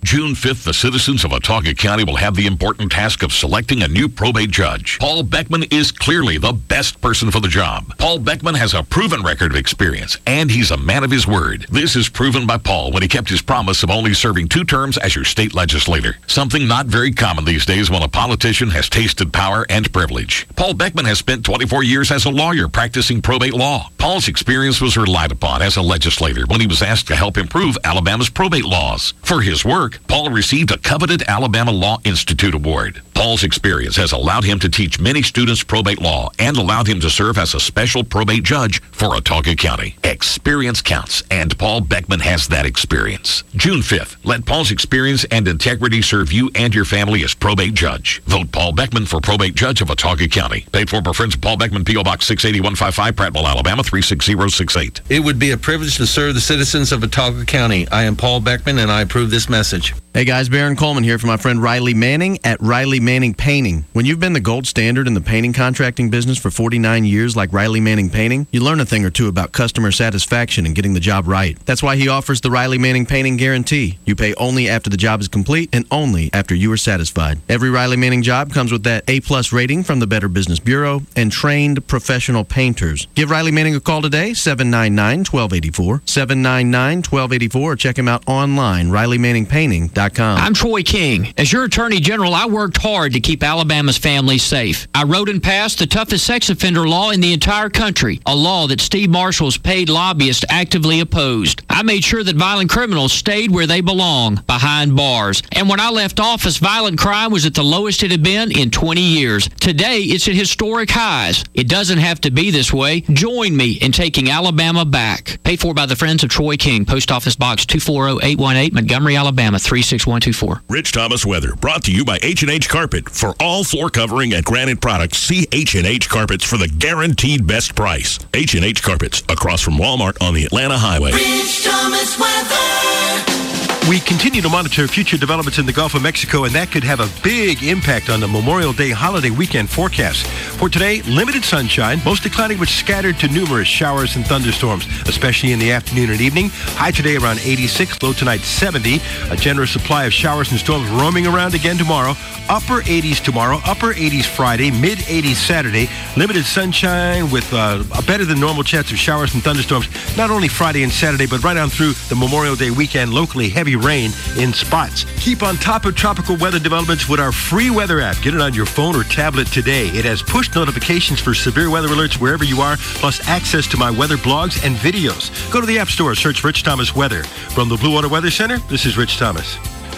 Speaker 7: June fifth, the citizens of Watauga County will have the important task of selecting a new probate judge. Paul Beckman is clearly the best person for the job. Paul Beckman has a proven record of experience, and he's a man of his word. This is proven by Paul when he kept his promise of only serving two terms as your state legislator, something not very common these days when a politician has tasted power and privilege. Paul Beckman has spent twenty-four years as a lawyer practicing probate law. Paul's experience was relied upon as a legislator when he was asked to help improve Alabama's probate laws. For his work, Paul received a coveted Alabama Law Institute award. Paul's experience has allowed him to teach many students probate law and allowed him to serve as a special probate judge for Watauga County. Experience counts, and Paul Beckman has that experience. June fifth, let Paul's experience and integrity serve you and your family as probate judge. Vote Paul Beckman for probate judge of Watauga County. Paid for by friends of Paul Beckman, P O Box six eight one five five, Prattville, Alabama three six zero six eight.
Speaker 8: It would be a privilege to serve the citizens of Watauga County. I am Paul Beckman, and I approve this message.
Speaker 14: Hey guys, Baron Coleman here for my friend Riley Manning at Riley Manning Painting. When you've been the gold standard in the painting contracting business for forty-nine years like Riley Manning Painting, you learn a thing or two about customer satisfaction and getting the job right. That's why he offers the Riley Manning Painting Guarantee. You pay only after the job is complete and only after you are satisfied. Every Riley Manning job comes with that A-plus rating from the Better Business Bureau and trained professional painters. Give Riley Manning a call today, seven nine nine, one two eight four, seven nine nine, one two eight four, or check him out online, riley manning painting dot com.
Speaker 9: I'm Troy King. As your Attorney General, I worked hard to keep Alabama's families safe. I wrote and passed the toughest sex offender law in the entire country, a law that Steve Marshall's paid lobbyists actively opposed. I made sure that violent criminals stayed where they belong, behind bars. And when I left office, violent crime was at the lowest it had been in twenty years. Today, it's at historic highs. It doesn't have to be this way. Join me in taking Alabama back. Paid for by the Friends of Troy King, Post Office Box two four zero eight one eight, Montgomery, Alabama three six one two four.
Speaker 13: Rich Thomas Weather, brought to you by H and H Carpet. For all floor covering and granite products, see H and H Carpets for the guaranteed best price. H and H Carpets, across from Walmart on the Atlanta Highway.
Speaker 6: Rich Thomas Weather.
Speaker 10: We continue to monitor future developments in the Gulf of Mexico, and that could have a big impact on the Memorial Day holiday weekend forecast. For today, limited sunshine, mostly cloudy with scattered to numerous showers and thunderstorms, especially in the afternoon and evening. High today around eighty-six, low tonight seventy. A generous supply of showers and storms roaming around again tomorrow. Upper eighties tomorrow, upper eighties Friday, mid eighties Saturday. Limited sunshine with uh, a better than normal chance of showers and thunderstorms, not only Friday and Saturday, but right on through the Memorial Day weekend. Locally heavy rain in spots. Keep on top of tropical weather developments with our free weather app. Get it on your phone or tablet today. It has push notifications for severe weather alerts wherever you are, plus access to my weather blogs and videos. Go to the App Store, search Rich Thomas Weather. From the Blue Water Weather Center, this is Rich Thomas.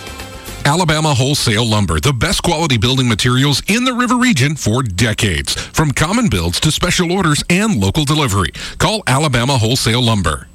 Speaker 24: Alabama Wholesale Lumber, the best quality building materials in the River Region for decades. From common builds to special orders and local delivery. Call Alabama Wholesale Lumber.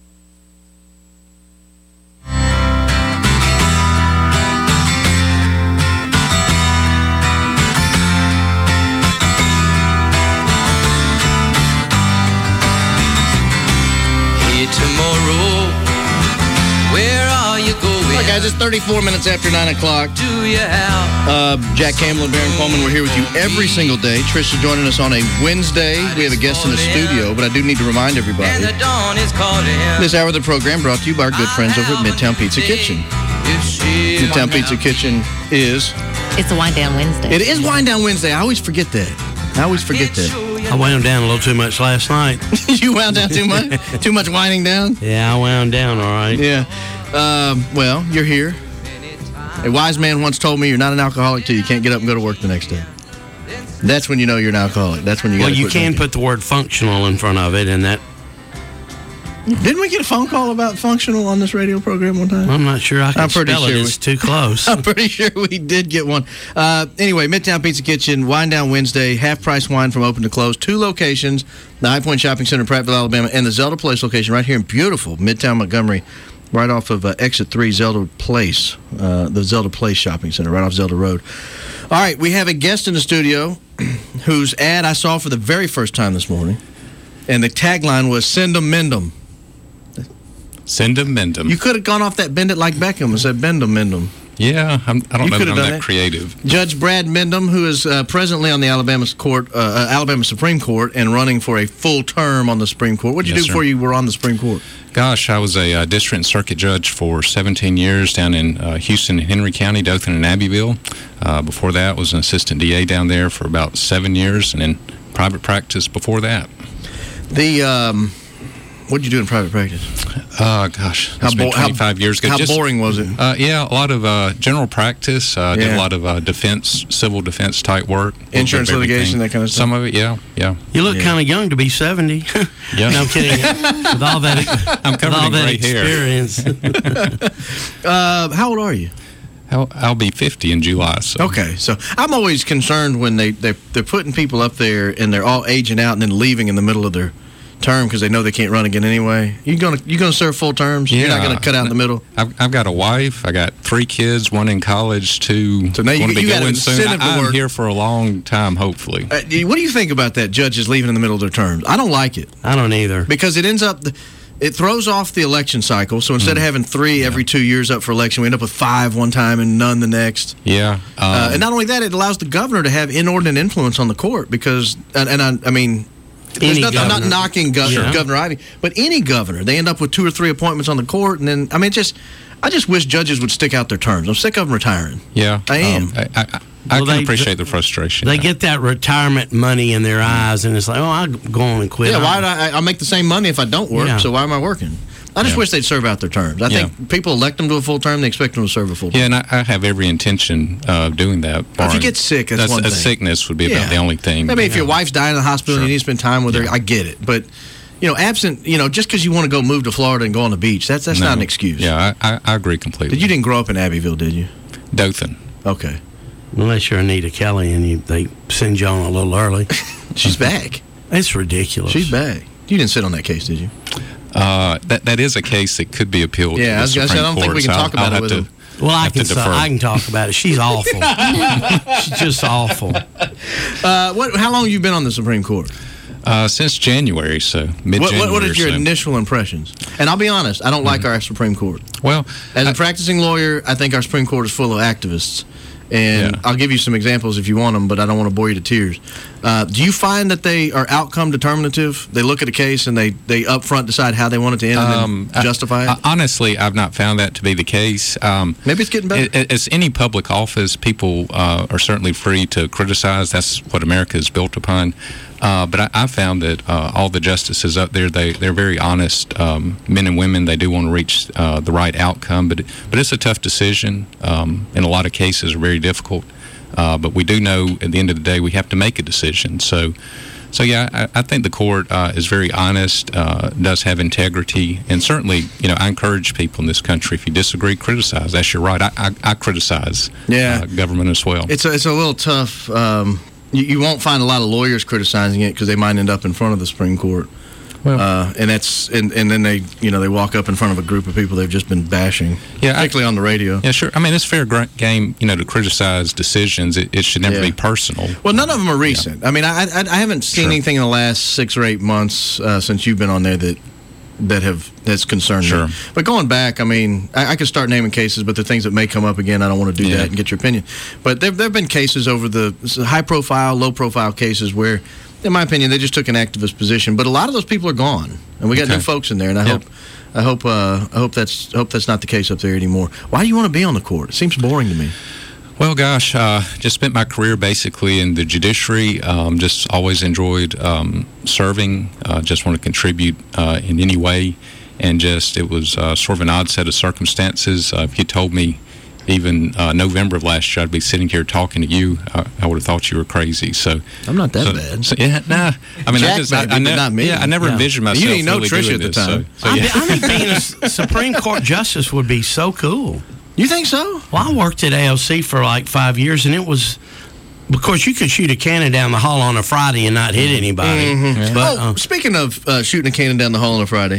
Speaker 6: Tomorrow, where are you going?
Speaker 14: All right, guys, it's thirty-four minutes after nine o'clock.
Speaker 6: Do you have?
Speaker 14: Uh, Jack Campbell and Baron Coleman, we're here with you every single day. Trisha joining us on a Wednesday. We have a guest in the studio, but I do need to remind everybody.
Speaker 6: And the dawn is calling.
Speaker 14: This hour of the program brought to you by our good friends over at Midtown Pizza Kitchen. Midtown Pizza Kitchen is...
Speaker 16: It's a Wind Down Wednesday.
Speaker 14: It is Wind Down Wednesday. I always forget that. I always forget that.
Speaker 15: I wound down a little too much last night.
Speaker 14: You wound down too much? Too much winding down?
Speaker 15: Yeah, I wound down all right.
Speaker 14: Yeah. Um, well, you're here. A wise man once told me you're not an alcoholic till you can't get up and go to work the next day. That's when you know you're an alcoholic. That's when you got
Speaker 15: Well,
Speaker 14: to
Speaker 15: you
Speaker 14: quit
Speaker 15: can
Speaker 14: drinking.
Speaker 15: put the word functional in front of it, and that...
Speaker 14: Didn't we get a phone call about functional on this radio program one time?
Speaker 15: I'm not sure I can
Speaker 14: I'm pretty
Speaker 15: spell
Speaker 14: sure
Speaker 15: it.
Speaker 14: we-
Speaker 15: It's too close.
Speaker 14: I'm pretty sure we did get one. Uh, anyway, Midtown Pizza Kitchen, Wind Down Wednesday, half-price wine from open to close. Two locations, the High Point Shopping Center, Prattville, Alabama, and the Zelda Place location right here in beautiful Midtown Montgomery, right off of uh, Exit three, Zelda Place, uh, the Zelda Place Shopping Center, right off Zelda Road. All right, we have a guest in the studio whose ad I saw for the very first time this morning, and the tagline was, "Send 'em, mend 'em."
Speaker 11: Send 'em, mend 'em.
Speaker 14: You could have gone off that bend it like Beckham and said, "Bend 'em, mend 'em."
Speaker 11: Yeah, I'm, I don't
Speaker 14: You
Speaker 11: know
Speaker 14: could
Speaker 11: that
Speaker 14: have
Speaker 11: I'm
Speaker 14: done
Speaker 11: that
Speaker 14: it.
Speaker 11: creative.
Speaker 14: Judge Brad Mendham, who is uh, presently on the Alabama court, uh, uh, Alabama Supreme Court, and running for a full term on the Supreme Court. What did you
Speaker 11: Yes,
Speaker 14: do
Speaker 11: sir.
Speaker 14: before you were on the Supreme Court?
Speaker 11: Gosh, I was a uh, district and circuit judge for seventeen years down in uh, Houston and Henry County, Dothan and Abbeville. Uh, before that, was an assistant D A down there for about seven years, and in private practice before that.
Speaker 14: The um, what did you do in private practice?
Speaker 11: Uh, gosh,
Speaker 14: How
Speaker 11: it's been
Speaker 14: bo- how-
Speaker 11: twenty-five years ago.
Speaker 14: how
Speaker 11: Just-
Speaker 14: boring was it?
Speaker 11: Uh, yeah, a lot of uh, general practice. Uh, Did
Speaker 14: Yeah.
Speaker 11: a lot of uh, defense, civil defense type work. A little bit
Speaker 14: Insurance
Speaker 11: of everything.
Speaker 14: litigation, that kind of stuff?
Speaker 11: Some of it, yeah, yeah.
Speaker 15: You look kind of young to be seventy.
Speaker 11: Yeah.
Speaker 15: No, I'm kidding. With all that,
Speaker 11: I'm
Speaker 15: with
Speaker 11: covered
Speaker 15: all
Speaker 11: in
Speaker 15: that
Speaker 11: gray hair.
Speaker 15: experience.
Speaker 14: Uh, how old are you?
Speaker 11: I'll, I'll be fifty in July. So.
Speaker 14: Okay, so I'm always concerned when they, they, they're putting people up there and they're all aging out and then leaving in the middle of their term because they know they can't run again anyway. You gonna you gonna serve full terms? You're not gonna cut out in the middle?
Speaker 11: I've, I've got a wife. I got three kids, one in college, two
Speaker 14: So now you-
Speaker 11: going to be
Speaker 14: you got an
Speaker 11: going soon.
Speaker 14: incentive to
Speaker 11: I, I'm
Speaker 14: work.
Speaker 11: here for a long time, hopefully.
Speaker 14: Uh, what do you think about that? Judges leaving in the middle of their terms. I don't like it.
Speaker 15: I don't either.
Speaker 14: Because it ends up, it throws off the election cycle. So instead of having three every two years up for election, we end up with five one time and none the next.
Speaker 11: Yeah. Um,
Speaker 14: uh, and not only that, it allows the governor to have inordinate influence on the court because, and, and I, I mean, there's
Speaker 15: Any
Speaker 14: nothing, I'm not
Speaker 15: governor.
Speaker 14: knocking Gov-
Speaker 15: Sure.
Speaker 14: Governor Ivey, but any governor, they end up with two or three appointments on the court, and then I mean, just I just wish judges would stick out their terms. I'm sick of them retiring.
Speaker 11: yeah.
Speaker 14: I am.
Speaker 11: Um, I, I, I
Speaker 15: Well,
Speaker 11: can
Speaker 15: they-
Speaker 11: appreciate the frustration.
Speaker 15: They get that retirement money in their eyes, and it's like, oh, I'll go on and quit.
Speaker 14: Yeah, why would I? I make the same money if I don't work.
Speaker 15: Yeah.
Speaker 14: So why am I working? I just
Speaker 11: Yeah.
Speaker 14: wish they'd serve out their terms. I
Speaker 11: Yeah.
Speaker 14: think people elect them to a full term, they expect them to serve a full term.
Speaker 11: Yeah, and I, I have every intention of doing that.
Speaker 14: If you
Speaker 11: barring-
Speaker 14: get sick, that's one
Speaker 11: a
Speaker 14: thing.
Speaker 11: sickness would be
Speaker 14: Yeah.
Speaker 11: about the only thing.
Speaker 14: I mean, if your wife's dying in the hospital and you need to spend time with her, I get it. But, you know, absent, you know, just because you want to go move to Florida and go on the beach, that's that's
Speaker 11: No.
Speaker 14: not an excuse.
Speaker 11: Yeah, I, I, I agree completely.
Speaker 14: Did you didn't grow up in Abbeville, did you?
Speaker 11: Dothan.
Speaker 14: Okay.
Speaker 15: Unless you're Anita Kelly and you, they send you on a little early.
Speaker 14: She's back.
Speaker 15: It's ridiculous.
Speaker 14: She's back. You didn't sit on that case, did you?
Speaker 11: Uh, that that is a case that could be appealed.
Speaker 14: Yeah,
Speaker 11: to the
Speaker 14: I was gonna say, I
Speaker 11: Supreme
Speaker 14: don't think
Speaker 11: Court,
Speaker 14: we can
Speaker 11: so
Speaker 14: talk
Speaker 11: I'll-
Speaker 14: about
Speaker 11: I'll
Speaker 14: it with
Speaker 11: have to-
Speaker 15: Well, I
Speaker 11: have to
Speaker 15: can, so,
Speaker 11: defer.
Speaker 15: I can talk about it. She's awful. She's just awful.
Speaker 14: Uh, what? How long have you been on the Supreme Court?
Speaker 11: Uh, since January, so mid
Speaker 14: What,
Speaker 11: January.
Speaker 14: what, what are your
Speaker 11: so.
Speaker 14: initial impressions? And I'll be honest, I don't like our Supreme Court.
Speaker 11: Well,
Speaker 14: as a practicing lawyer, I think our Supreme Court is full of activists. And I'll give you some examples if you want them, but I don't want to bore you to tears. Uh, do you find that they are outcome determinative? They look at a case and they, they upfront decide how they want it to end and
Speaker 11: Um,
Speaker 14: then justify it?
Speaker 11: I- honestly, I've not found that to be the case. Um,
Speaker 14: Maybe it's getting better.
Speaker 11: It, it's any public office. People uh, are certainly free to criticize. That's what America is built upon. Uh, but I, I found that uh, all the justices up there, they, they're very honest um, men and women. They do want to reach uh, the right outcome, but but it's a tough decision. Um, in a lot of cases, are very difficult. Uh, but we do know at the end of the day, we have to make a decision. So, so yeah, I, I think the court uh, is very honest, uh, does have integrity, and certainly, you know, I encourage people in this country, if you disagree, criticize. That's your right. I, I, I criticize
Speaker 14: Yeah.
Speaker 11: uh, government as well.
Speaker 14: It's a, it's a little tough. Um, you, you won't find a lot of lawyers criticizing it because they might end up in front of the Supreme Court.
Speaker 11: Well,
Speaker 14: uh, and that's and, and then they you know they walk up in front of a group of people they've just been bashing,
Speaker 11: Yeah, I-
Speaker 14: particularly on the radio.
Speaker 11: Yeah, sure. I mean, it's fair gra- game, you know, to criticize decisions. It, it should never
Speaker 14: Yeah.
Speaker 11: be personal.
Speaker 14: Well, none of them are recent. I mean, I, I I haven't seen
Speaker 11: Sure.
Speaker 14: anything in the last six or eight months uh, since you've been on there that that have that's concerned
Speaker 11: Sure.
Speaker 14: me. But going back, I mean, I, I could start naming cases, but the things that may come up again, I don't want to do
Speaker 11: Yeah.
Speaker 14: that and get your opinion. But there there have been cases over the high profile, low profile cases where, in my opinion, they just took an activist position. But a lot of those people are gone, and we got
Speaker 11: Okay.
Speaker 14: new folks in there. And I
Speaker 11: Yeah.
Speaker 14: hope, I hope, uh, I hope that's I hope that's not the case up there anymore. Why do you want to be on the court? It seems boring to me.
Speaker 11: Well, gosh, uh, just spent my career basically in the judiciary. Um, just always enjoyed um, serving. Uh, just want to contribute uh, in any way, and just it was uh, sort of an odd set of circumstances. Uh, if you told me even uh, November of last year I'd be sitting here talking to you, uh, I would have thought you were crazy. So
Speaker 14: I'm not that
Speaker 11: so,
Speaker 14: bad.
Speaker 11: So, yeah, nah. I mean,
Speaker 14: Jack
Speaker 11: I just,
Speaker 14: might
Speaker 11: I, I
Speaker 14: be, but
Speaker 11: ne-
Speaker 14: not me.
Speaker 11: Yeah, I never
Speaker 14: Yeah.
Speaker 11: envisioned
Speaker 14: You
Speaker 11: myself.
Speaker 14: didn't know
Speaker 11: really
Speaker 14: Tricia
Speaker 11: doing
Speaker 14: at the
Speaker 11: this,
Speaker 14: time.
Speaker 11: So, so,
Speaker 15: I,
Speaker 11: yeah.
Speaker 15: mean, I think being a S- Supreme Court justice would be so cool.
Speaker 14: You think so?
Speaker 15: Well, I worked at A L C for like five years, and it was, of course, you could shoot a cannon down the hall on a Friday and not hit anybody.
Speaker 14: Mhm.
Speaker 15: But,
Speaker 14: oh,
Speaker 15: uh,
Speaker 14: speaking of uh, shooting a cannon down the hall on a Friday,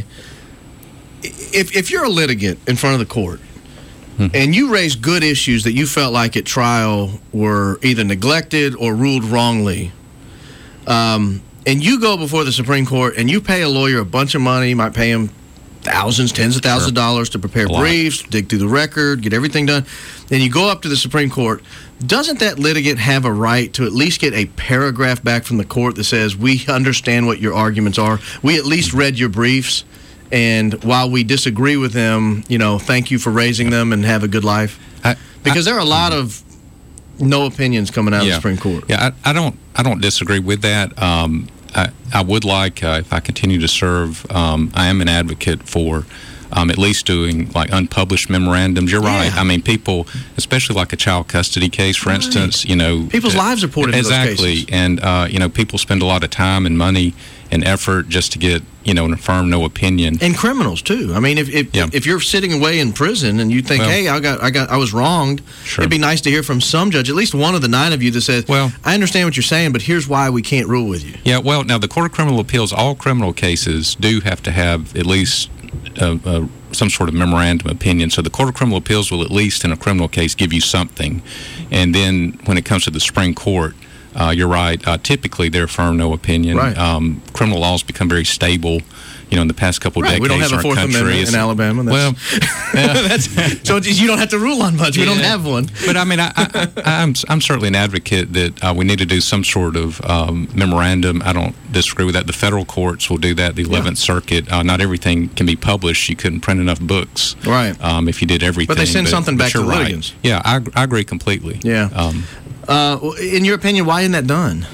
Speaker 14: if if you're a litigant in front of the court and you raise good issues that you felt like at trial were either neglected or ruled wrongly, um, and you go before the Supreme Court and you pay a lawyer a bunch of money, you might pay him thousands, tens of thousands
Speaker 11: Sure.
Speaker 14: of dollars to prepare
Speaker 11: A lot.
Speaker 14: briefs, dig through the record, get everything done. Then you go up to the Supreme Court. Doesn't that litigant have a right to at least get a paragraph back from the court that says, we understand what your arguments are, we at least read your briefs, and while we disagree with them, you know, thank you for raising them and have a good life?
Speaker 11: I,
Speaker 14: because
Speaker 11: I,
Speaker 14: there are a lot of no opinions coming out
Speaker 11: yeah.
Speaker 14: of the Supreme Court.
Speaker 11: Yeah, I, I don't. I don't disagree with that. Um, I, I would like, uh, if I continue to serve, um, I am an advocate for um, at least doing like unpublished memorandums. You're right.
Speaker 14: Yeah.
Speaker 11: I mean, people, especially like a child custody case, for
Speaker 14: Right.
Speaker 11: instance, you know,
Speaker 14: People's
Speaker 11: uh,
Speaker 14: lives are poured into those
Speaker 11: exactly,
Speaker 14: cases.
Speaker 11: and uh, you know, people spend a lot of time and money and effort just to get, you know, an affirm no opinion.
Speaker 14: And criminals too. I mean, if if,
Speaker 11: Yeah.
Speaker 14: if you're sitting away in prison and you think,
Speaker 11: Well-
Speaker 14: hey, I got I got I was wronged,
Speaker 11: Sure.
Speaker 14: it'd be nice to hear from some judge, at least one of the nine of you, that says,
Speaker 11: Well-
Speaker 14: I understand what you're saying, but here's why we can't rule with you.
Speaker 11: Yeah, well, now the Court of Criminal Appeals, all criminal cases do have to have at least uh, uh, some sort of memorandum opinion. So the Court of Criminal Appeals will at least in a criminal case give you something. And then when it comes to the Supreme Court, uh, you're right, uh, typically they're affirm no opinion.
Speaker 14: Right.
Speaker 11: Um, criminal laws become very stable, you know, in the past couple of
Speaker 14: Right,
Speaker 11: decades
Speaker 14: we don't have
Speaker 11: in
Speaker 14: a
Speaker 11: our
Speaker 14: Fourth
Speaker 11: country.
Speaker 14: Amendment
Speaker 11: It's-
Speaker 14: in Alabama. That's,
Speaker 11: well,
Speaker 14: that's, so you don't have to rule on much. We don't
Speaker 11: Yeah.
Speaker 14: have one.
Speaker 11: But I mean, I, I, I'm I'm certainly an advocate that uh, we need to do some sort of um, memorandum. I don't disagree with that. The federal courts will do that. The eleventh Circuit. Uh, not everything can be published. You couldn't print enough books,
Speaker 14: Right.
Speaker 11: Um, if you did everything.
Speaker 14: But they send something back to
Speaker 11: you're
Speaker 14: the
Speaker 11: right.
Speaker 14: litigants.
Speaker 11: Yeah, I, I agree completely.
Speaker 14: Yeah.
Speaker 11: Um,
Speaker 14: Uh, in your opinion, why isn't that done?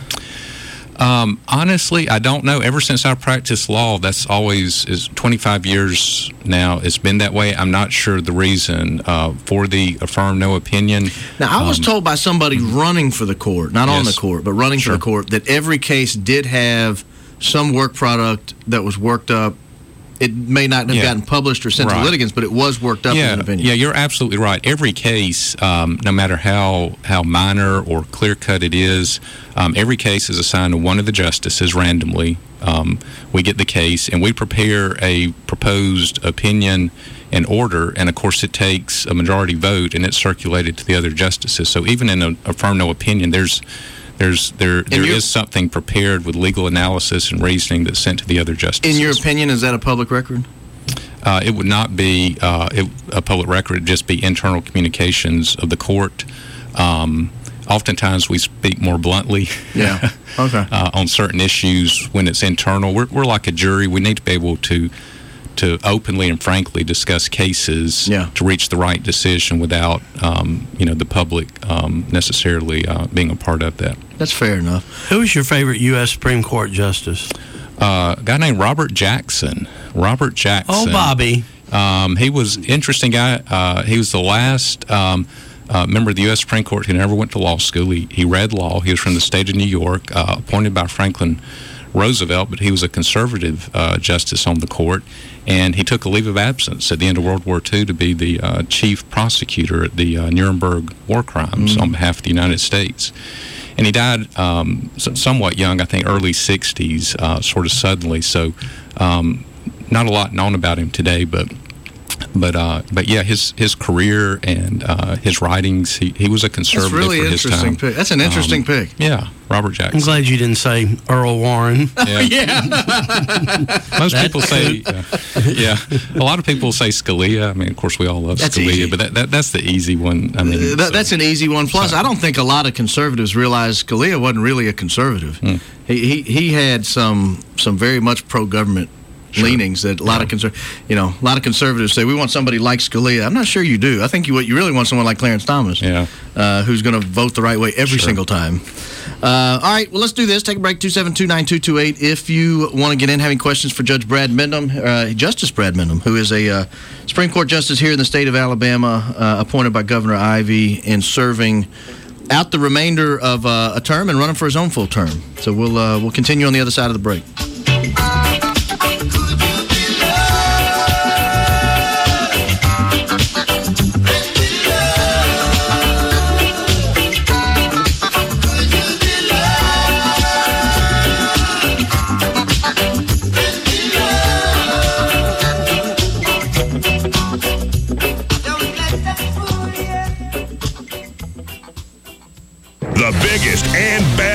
Speaker 11: Um, honestly, I don't know. Ever since I practiced law, that's always is twenty-five years now. It's been that way. I'm not sure the reason uh, for the affirm no opinion.
Speaker 14: Now, I was
Speaker 11: Um,
Speaker 14: told by somebody running for the court, not on the
Speaker 11: Yes.
Speaker 14: court, but running
Speaker 11: Sure.
Speaker 14: for the court, that every case did have some work product that was worked up. It may not have
Speaker 11: Yeah.
Speaker 14: gotten published or sent to
Speaker 11: Right.
Speaker 14: litigants, but it was worked up in
Speaker 11: yeah,
Speaker 14: an opinion.
Speaker 11: Yeah, you're absolutely right. Every case, um, no matter how, how minor or clear-cut it is, um, every case is assigned to one of the justices randomly. Um, we get the case, and we prepare a proposed opinion and order, and of course it takes a majority vote, and it's circulated to the other justices. So even in a affirm no opinion, there's there's there there
Speaker 14: your-
Speaker 11: is something prepared with legal analysis and reasoning that's sent to the other justices.
Speaker 14: In your opinion, is that a public record?
Speaker 11: Uh, it would not be uh, it, a public record. It'd just be internal communications of the court. Um, oftentimes, we speak more bluntly.
Speaker 14: Yeah. Okay.
Speaker 11: uh, on certain issues when it's internal. We're, we're like a jury. We need to be able to to openly and frankly discuss cases
Speaker 14: Yeah.
Speaker 11: to reach the right decision without um, you know the public um, necessarily uh, being a part of that.
Speaker 14: That's fair enough.
Speaker 15: Who is your favorite U S Supreme Court justice?
Speaker 11: Uh, a guy named Robert Jackson. Robert Jackson.
Speaker 15: Oh, Bobby.
Speaker 11: Um, he was an interesting guy. Uh, he was the last um, uh, member of the U S Supreme Court who never went to law school. He, he read law. He was from the state of New York, uh, appointed by Franklin Roosevelt, but he was a conservative uh, justice on the court, and he took a leave of absence at the end of World War Two to be the uh, chief prosecutor at the uh, Nuremberg war crimes
Speaker 14: Mm.
Speaker 11: on behalf of the United States. And he died um, s- somewhat young, I think early sixties, uh, sort of suddenly. So um, not a lot known about him today, but but uh, but yeah, his his career and uh, his writings, he, he was a
Speaker 14: That's
Speaker 11: conservative
Speaker 14: really
Speaker 11: for his
Speaker 14: interesting
Speaker 11: time.
Speaker 14: pick. That's an interesting
Speaker 11: Um,
Speaker 14: pick.
Speaker 11: Yeah, Robert Jackson.
Speaker 15: I'm glad you didn't say Earl Warren.
Speaker 11: Yeah. Most people say, uh, yeah. A lot of people say Scalia. I mean, of course, we all love
Speaker 14: That's
Speaker 11: Scalia,
Speaker 14: easy.
Speaker 11: but that, that that's the easy one. I mean,
Speaker 14: Uh, that,
Speaker 11: so-
Speaker 14: that's an easy one. Plus, I don't think a lot of conservatives realize Scalia wasn't really a conservative.
Speaker 11: Hmm.
Speaker 14: He, he he had some some very much pro government leanings that a lot of conser- you know a lot of conservatives say we want somebody like Scalia. I'm not sure you do. I think you what you really want someone like Clarence Thomas,
Speaker 11: yeah,
Speaker 14: uh, who's going to vote the right way every
Speaker 11: Sure.
Speaker 14: single time. Uh, all right, well, let's do this. Take a break. two seven two, nine two two eight. If you want to get in having questions for Judge Brad Mendham, uh, Justice Brad Mendham, who is a uh, Supreme Court justice here in the state of Alabama, uh, appointed by Governor Ivey and serving out the remainder of uh, a term and running for his own full term. So we'll uh, we'll continue on the other side of the break.
Speaker 13: The biggest and baddest broadcast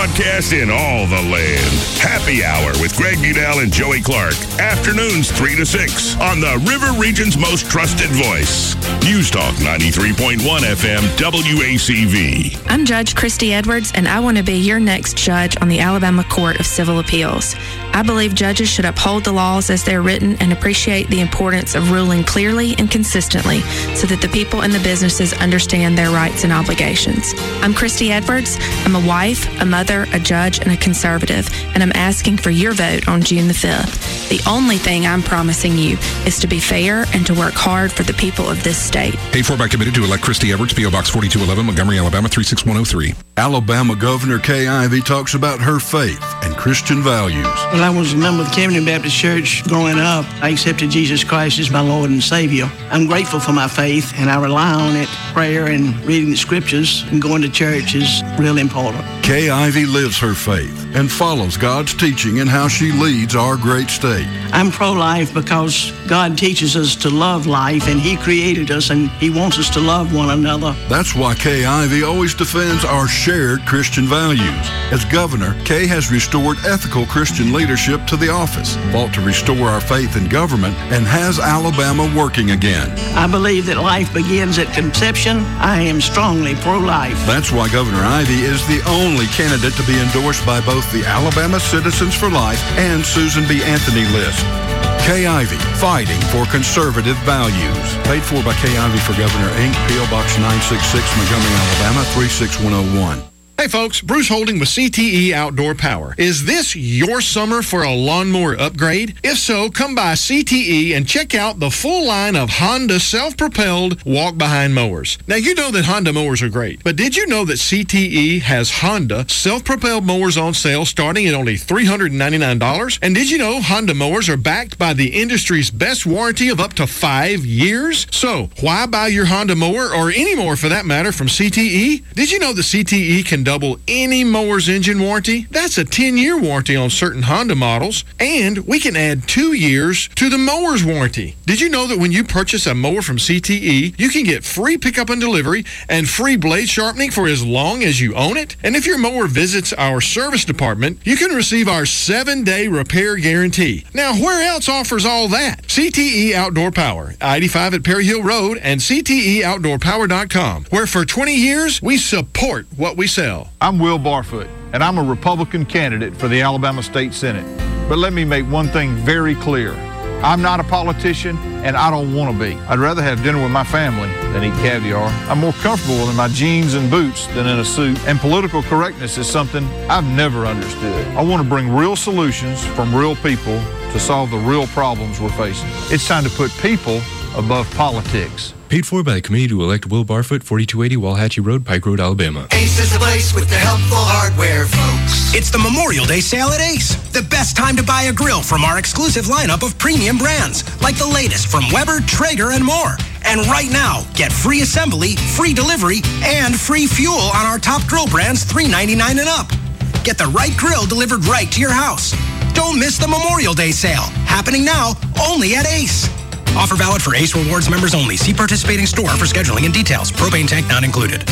Speaker 12: broadcast in all the land. Happy Hour with Greg Udell and Joey Clark. Afternoons three to six on the River Region's most trusted voice. News Talk ninety-three point one F M W A C V.
Speaker 17: I'm Judge Christy Edwards, and I want to be your next judge on the Alabama Court of Civil Appeals. I believe judges should uphold the laws as they're written and appreciate the importance of ruling clearly and consistently so that the people and the businesses understand their rights and obligations. I'm Christy Edwards. I'm a wife, a mother, a judge, and a conservative, and I'm asking for your vote on June the fifth. The only thing I'm promising you is to be fair and to work hard for the people of this state.
Speaker 24: Paid for by committed to elect Christy Edwards, P O Box forty-two eleven, Montgomery, Alabama three six one oh three.
Speaker 18: Alabama Governor Kay Ivey talks about her faith and Christian values.
Speaker 19: When I was a member of the Camden Baptist Church growing up, I accepted Jesus Christ as my Lord and Savior. I'm grateful for my faith, and I rely on it. Prayer and reading the scriptures and going to church is real important.
Speaker 18: Kay Ivey lives her faith and follows God's teaching in how she leads our great state.
Speaker 19: I'm pro-life because God teaches us to love life, and He created us, and He wants us to love one another.
Speaker 18: That's why Kay Ivey always defends our shared Christian values. As governor, Kay has restored ethical Christian leadership to the office, fought to restore our faith in government, and has Alabama working again.
Speaker 19: I believe that life begins at conception. I am strongly pro-life.
Speaker 18: That's why Governor Ivey is the only candidate to be endorsed by both the Alabama Citizens for Life and Susan B. Anthony list. Kay Ivey, fighting for conservative values. Paid for by Kay Ivey for Governor, Incorporated. P O Box nine sixty-six, Montgomery, Alabama three six one oh one.
Speaker 20: Hey folks, Bruce Holding with C T E Outdoor Power. Is this your summer for a lawnmower upgrade? If so, come by C T E and check out the full line of Honda self-propelled walk-behind mowers. Now, you know that Honda mowers are great, but did you know that C T E has Honda self-propelled mowers on sale starting at only three hundred ninety-nine dollars? And did you know Honda mowers are backed by the industry's best warranty of up to five years? So, why buy your Honda mower, or any mower for that matter, from C T E? Did you know that C T E can double any mower's engine warranty? That's a ten-year warranty on certain Honda models, and we can add two years to the mower's warranty. Did you know that when you purchase a mower from C T E, you can get free pickup and delivery and free blade sharpening for as long as you own it? And if your mower visits our service department, you can receive our seven-day repair guarantee. Now, where else offers all that? C T E Outdoor Power, I eighty-five at Perry Hill Road, and C T E outdoor power dot com, where for twenty years, we support what we sell.
Speaker 26: I'm Will Barfoot, and I'm a Republican candidate for the Alabama State Senate. But let me make one thing very clear. I'm not a politician, and I don't want to be. I'd rather have dinner with my family than eat caviar. I'm more comfortable in my jeans and boots than in a suit, and political correctness is something I've never understood. I want to bring real solutions from real people to solve the real problems we're facing. It's time to put people above politics.
Speaker 27: Paid for by the committee to elect Will Barfoot, forty-two eighty Walhatchee Road, Pike Road, Alabama.
Speaker 6: Ace is the place with the helpful hardware, folks.
Speaker 28: It's the Memorial Day sale at Ace. The best time to buy a grill from our exclusive lineup of premium brands, like the latest from Weber, Traeger, and more. And right now, get free assembly, free delivery, and free fuel on our top grill brands, three ninety-nine and up. Get the right grill delivered right to your house. Don't miss the Memorial Day sale, happening now only at Ace. Offer valid for Ace Rewards members only. See participating store for scheduling and details. Propane tank not included.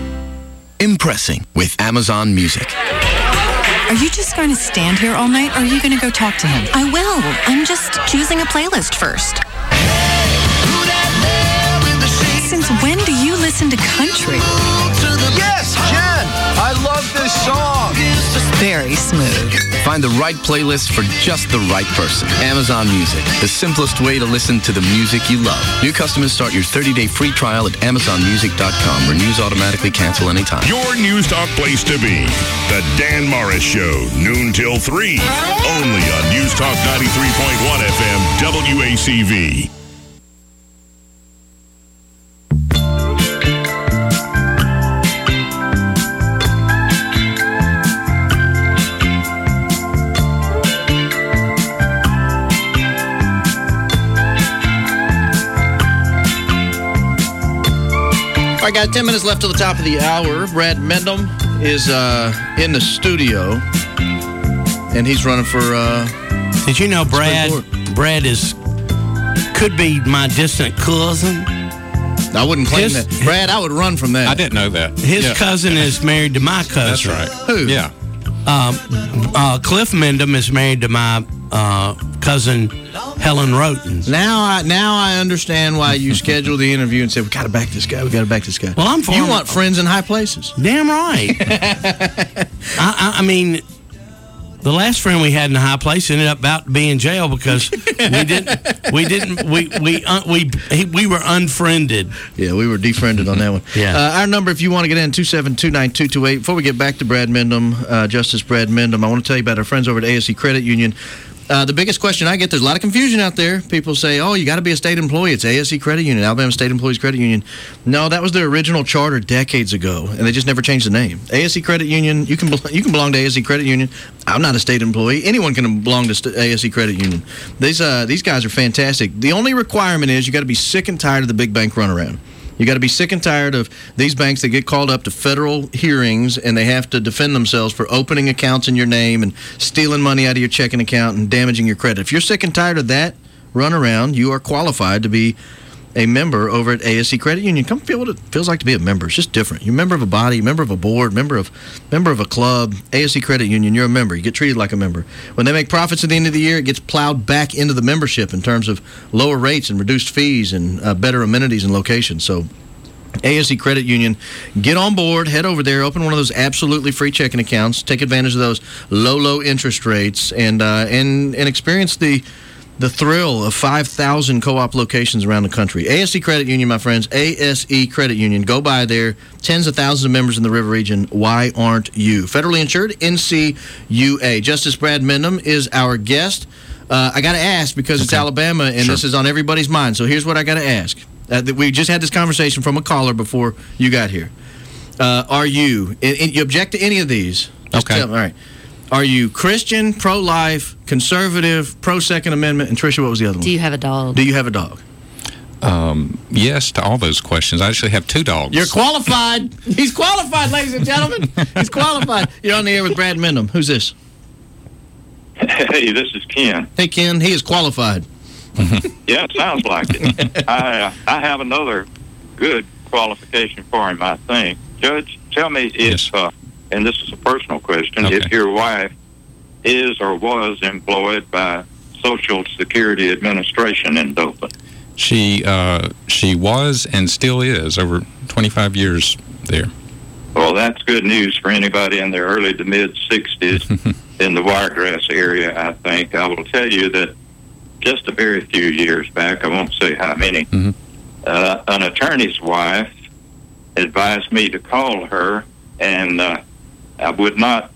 Speaker 21: Impressing with Amazon Music.
Speaker 22: Are you just going to stand here all night, or are you going to go talk to him? I will. I'm just choosing a playlist first. Since when do you listen to country?
Speaker 29: Yes, Jen! I love this song.
Speaker 22: Very smooth.
Speaker 21: Find the right playlist for just the right person. Amazon Music, the simplest way to listen to the music you love. New customers start your thirty-day free trial at amazon music dot com. Renews automatically, cancel anytime.
Speaker 12: Your News Talk place to be. The Dan Morris Show, noon till three. Only on News Talk ninety-three point one F M, W A C V.
Speaker 14: All right, guys, ten minutes left till the top of the hour. Brad Mendham is uh, in the studio, and he's running for... Uh,
Speaker 15: Did you know Brad Brad is could be my distant cousin?
Speaker 14: I wouldn't claim
Speaker 15: His,
Speaker 14: that. Brad, I would run from that.
Speaker 11: I didn't know that.
Speaker 15: His
Speaker 11: yeah.
Speaker 15: cousin is married to my cousin.
Speaker 11: That's right.
Speaker 14: Who?
Speaker 11: Yeah.
Speaker 15: uh, uh, Cliff Mendham is married to my uh, cousin Helen Roten.
Speaker 14: Now I now I understand why you scheduled the interview and said we got to back this guy. We got to back this guy.
Speaker 15: Well, I'm for
Speaker 14: you
Speaker 15: him.
Speaker 14: want friends in high places.
Speaker 15: Damn right. I, I, I mean, the last friend we had in a high place ended up about to be in jail because we didn't we didn't we we uh, we he, we were unfriended.
Speaker 14: Yeah, we were defriended on that one.
Speaker 15: Yeah.
Speaker 14: Uh, our number, if you want to get in, two seven two, nine two two eight. Before we get back to Brad Mendham, uh, Justice Brad Mendham, I want to tell you about our friends over at A S E Credit Union. Uh, the biggest question I get, there's a lot of confusion out there. People say, oh, you got to be a state employee. It's A S E Credit Union, Alabama State Employees Credit Union. No, that was their original charter decades ago, and they just never changed the name. A S E Credit Union, you can you can belong to A S E Credit Union. I'm not a state employee. Anyone can belong to A S E Credit Union. These, uh, these guys are fantastic. The only requirement is you got to be sick and tired of the big bank runaround. You got to be sick and tired of these banks that get called up to federal hearings and they have to defend themselves for opening accounts in your name and stealing money out of your checking account and damaging your credit. If you're sick and tired of that runaround, you are qualified to be a member over at A S E Credit Union. Come feel what it feels like to be a member. It's just different. You're a member of a body, a member of a board, member of member of a club. A S E Credit Union, you're a member. You get treated like a member. When they make profits at the end of the year, it gets plowed back into the membership in terms of lower rates and reduced fees and uh, better amenities and locations. So A S E Credit Union, get on board, head over there, open one of those absolutely free checking accounts, take advantage of those low, low interest rates, and uh, and and experience the the thrill of five thousand co-op locations around the country. A S E Credit Union, my friends, A S E Credit Union. Go by there. Tens of thousands of members in the River Region. Why aren't you? Federally insured, N C U A. Justice Brad Mendham is our guest. Uh, I got to ask because it's Alabama, and
Speaker 11: Sure.
Speaker 14: this is on everybody's mind. So here's what I got to ask. Uh, that we just had this conversation from a caller before you got here. Uh, are you, and, and you object to any of these? Just
Speaker 11: Okay.
Speaker 14: tell- all right. Are you Christian, pro-life, conservative, pro-Second Amendment? And Tricia, what was the other one?
Speaker 16: Do you have a dog?
Speaker 14: Do you have a dog?
Speaker 11: Um, yes to all those questions. I actually have two dogs.
Speaker 14: You're qualified. He's qualified, ladies and gentlemen. He's qualified. You're on the air with Brad Mendham. Who's this?
Speaker 1: Hey, this is Ken.
Speaker 14: Hey, Ken. He is qualified.
Speaker 1: Yeah, it sounds like it. I uh, I have another good qualification for him, I think. Judge, tell me if, uh, and this is a personal question,
Speaker 11: Okay.
Speaker 1: if your wife is or was employed by Social Security Administration in Dothan.
Speaker 11: She uh, she was and still is over twenty-five years there.
Speaker 1: Well, that's good news for anybody in their early to mid-sixties in the Wiregrass area, I think. I will tell you that just a very few years back, I won't say how many,
Speaker 11: Mm-hmm.
Speaker 1: uh, an attorney's wife advised me to call her, and uh, I would not,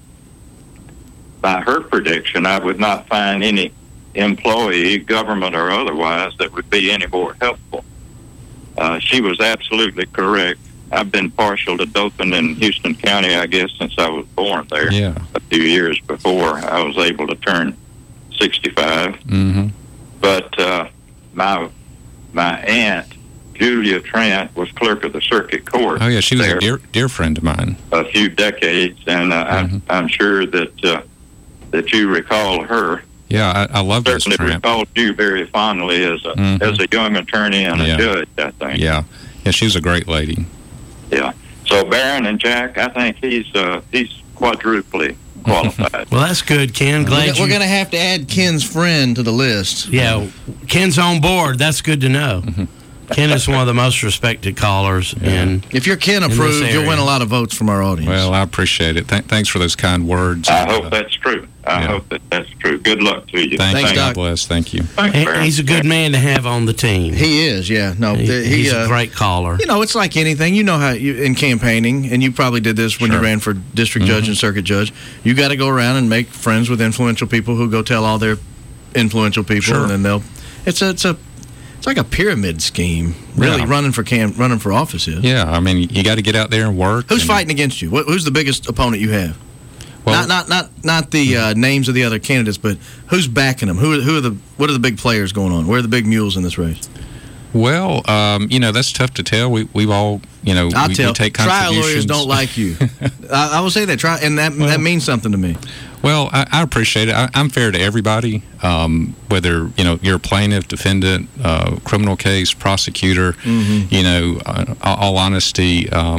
Speaker 1: by her prediction, I would not find any employee, government or otherwise, that would be any more helpful. Uh, she was absolutely correct. I've been partial to Dothan and Houston County, I guess, since I was born there.
Speaker 11: Yeah.
Speaker 1: A few years before I was able to turn sixty-five.
Speaker 11: Mm-hmm.
Speaker 1: But uh, my my aunt, Julia Trent, was clerk of the circuit court.
Speaker 11: Oh yeah, she was
Speaker 1: there
Speaker 11: a dear dear friend of mine.
Speaker 1: a few decades, and uh,
Speaker 11: Mm-hmm.
Speaker 1: I'm, I'm sure that uh, that you recall her.
Speaker 11: Yeah, I, I love this
Speaker 1: Certainly
Speaker 11: tramp.
Speaker 1: recalled you very fondly as a
Speaker 11: Mhm.
Speaker 1: as a young attorney and
Speaker 11: Yeah.
Speaker 1: a judge, I think.
Speaker 11: Yeah, yeah, she was a great lady.
Speaker 1: Yeah. So Barron and Jack, I think he's uh, he's quadruply qualified.
Speaker 15: Well, that's good, Ken. Glad
Speaker 14: We're,
Speaker 15: you.
Speaker 14: we're going to have to add Ken's friend to the list.
Speaker 15: Yeah, Ken's on board. That's good to know.
Speaker 11: Mm-hmm.
Speaker 15: Ken is one of the most respected callers, and
Speaker 14: If you're Ken
Speaker 15: in this
Speaker 14: approved, you'll
Speaker 15: area.
Speaker 14: win a lot of votes from our audience.
Speaker 11: Well, I appreciate it. Th- thanks for those kind words.
Speaker 1: I
Speaker 11: Uh,
Speaker 1: hope that's true. I
Speaker 11: yeah.
Speaker 1: hope that that's true. Good luck to you.
Speaker 11: Thank
Speaker 14: Thanks,
Speaker 11: you.
Speaker 14: Doc.
Speaker 11: God bless. Thank you.
Speaker 1: Thanks,
Speaker 15: He-
Speaker 1: Barron.
Speaker 15: he's a good man to have on the team.
Speaker 14: He is, yeah. No,
Speaker 15: He-
Speaker 14: the- he,
Speaker 15: he's
Speaker 14: uh,
Speaker 15: a great caller.
Speaker 14: You know, it's like anything. You know how you, in campaigning, and you probably did this when
Speaker 11: Sure.
Speaker 14: you ran for district judge and circuit judge. You got to go around and make friends with influential people who go tell all their influential people,
Speaker 11: Sure.
Speaker 14: and then they'll. It's a, it's a, it's like a pyramid scheme. Really,
Speaker 11: Yeah.
Speaker 14: running for cam, running for office is.
Speaker 11: Yeah, I mean, you got to get out there and work.
Speaker 14: Who's
Speaker 11: and-
Speaker 14: fighting against you? What, who's the biggest opponent you have?
Speaker 11: Well-
Speaker 14: not, not, not, not the uh, names of the other candidates, but who's backing them? Who, are- who are the, what are the big players going on? Where are the big mules in this race?
Speaker 11: Well, um, you know, that's tough to tell. We we've all, you know,
Speaker 14: I'll
Speaker 11: we,
Speaker 14: tell.
Speaker 11: we take
Speaker 14: Trial
Speaker 11: contributions.
Speaker 14: lawyers don't like you. I, I will say that. Try, and that that means something to me.
Speaker 11: Well, I, I appreciate it. I, I'm fair to everybody, um, whether you know you're a plaintiff, defendant, uh, criminal case, prosecutor.
Speaker 14: Mm-hmm.
Speaker 11: You know, uh, all honesty, um,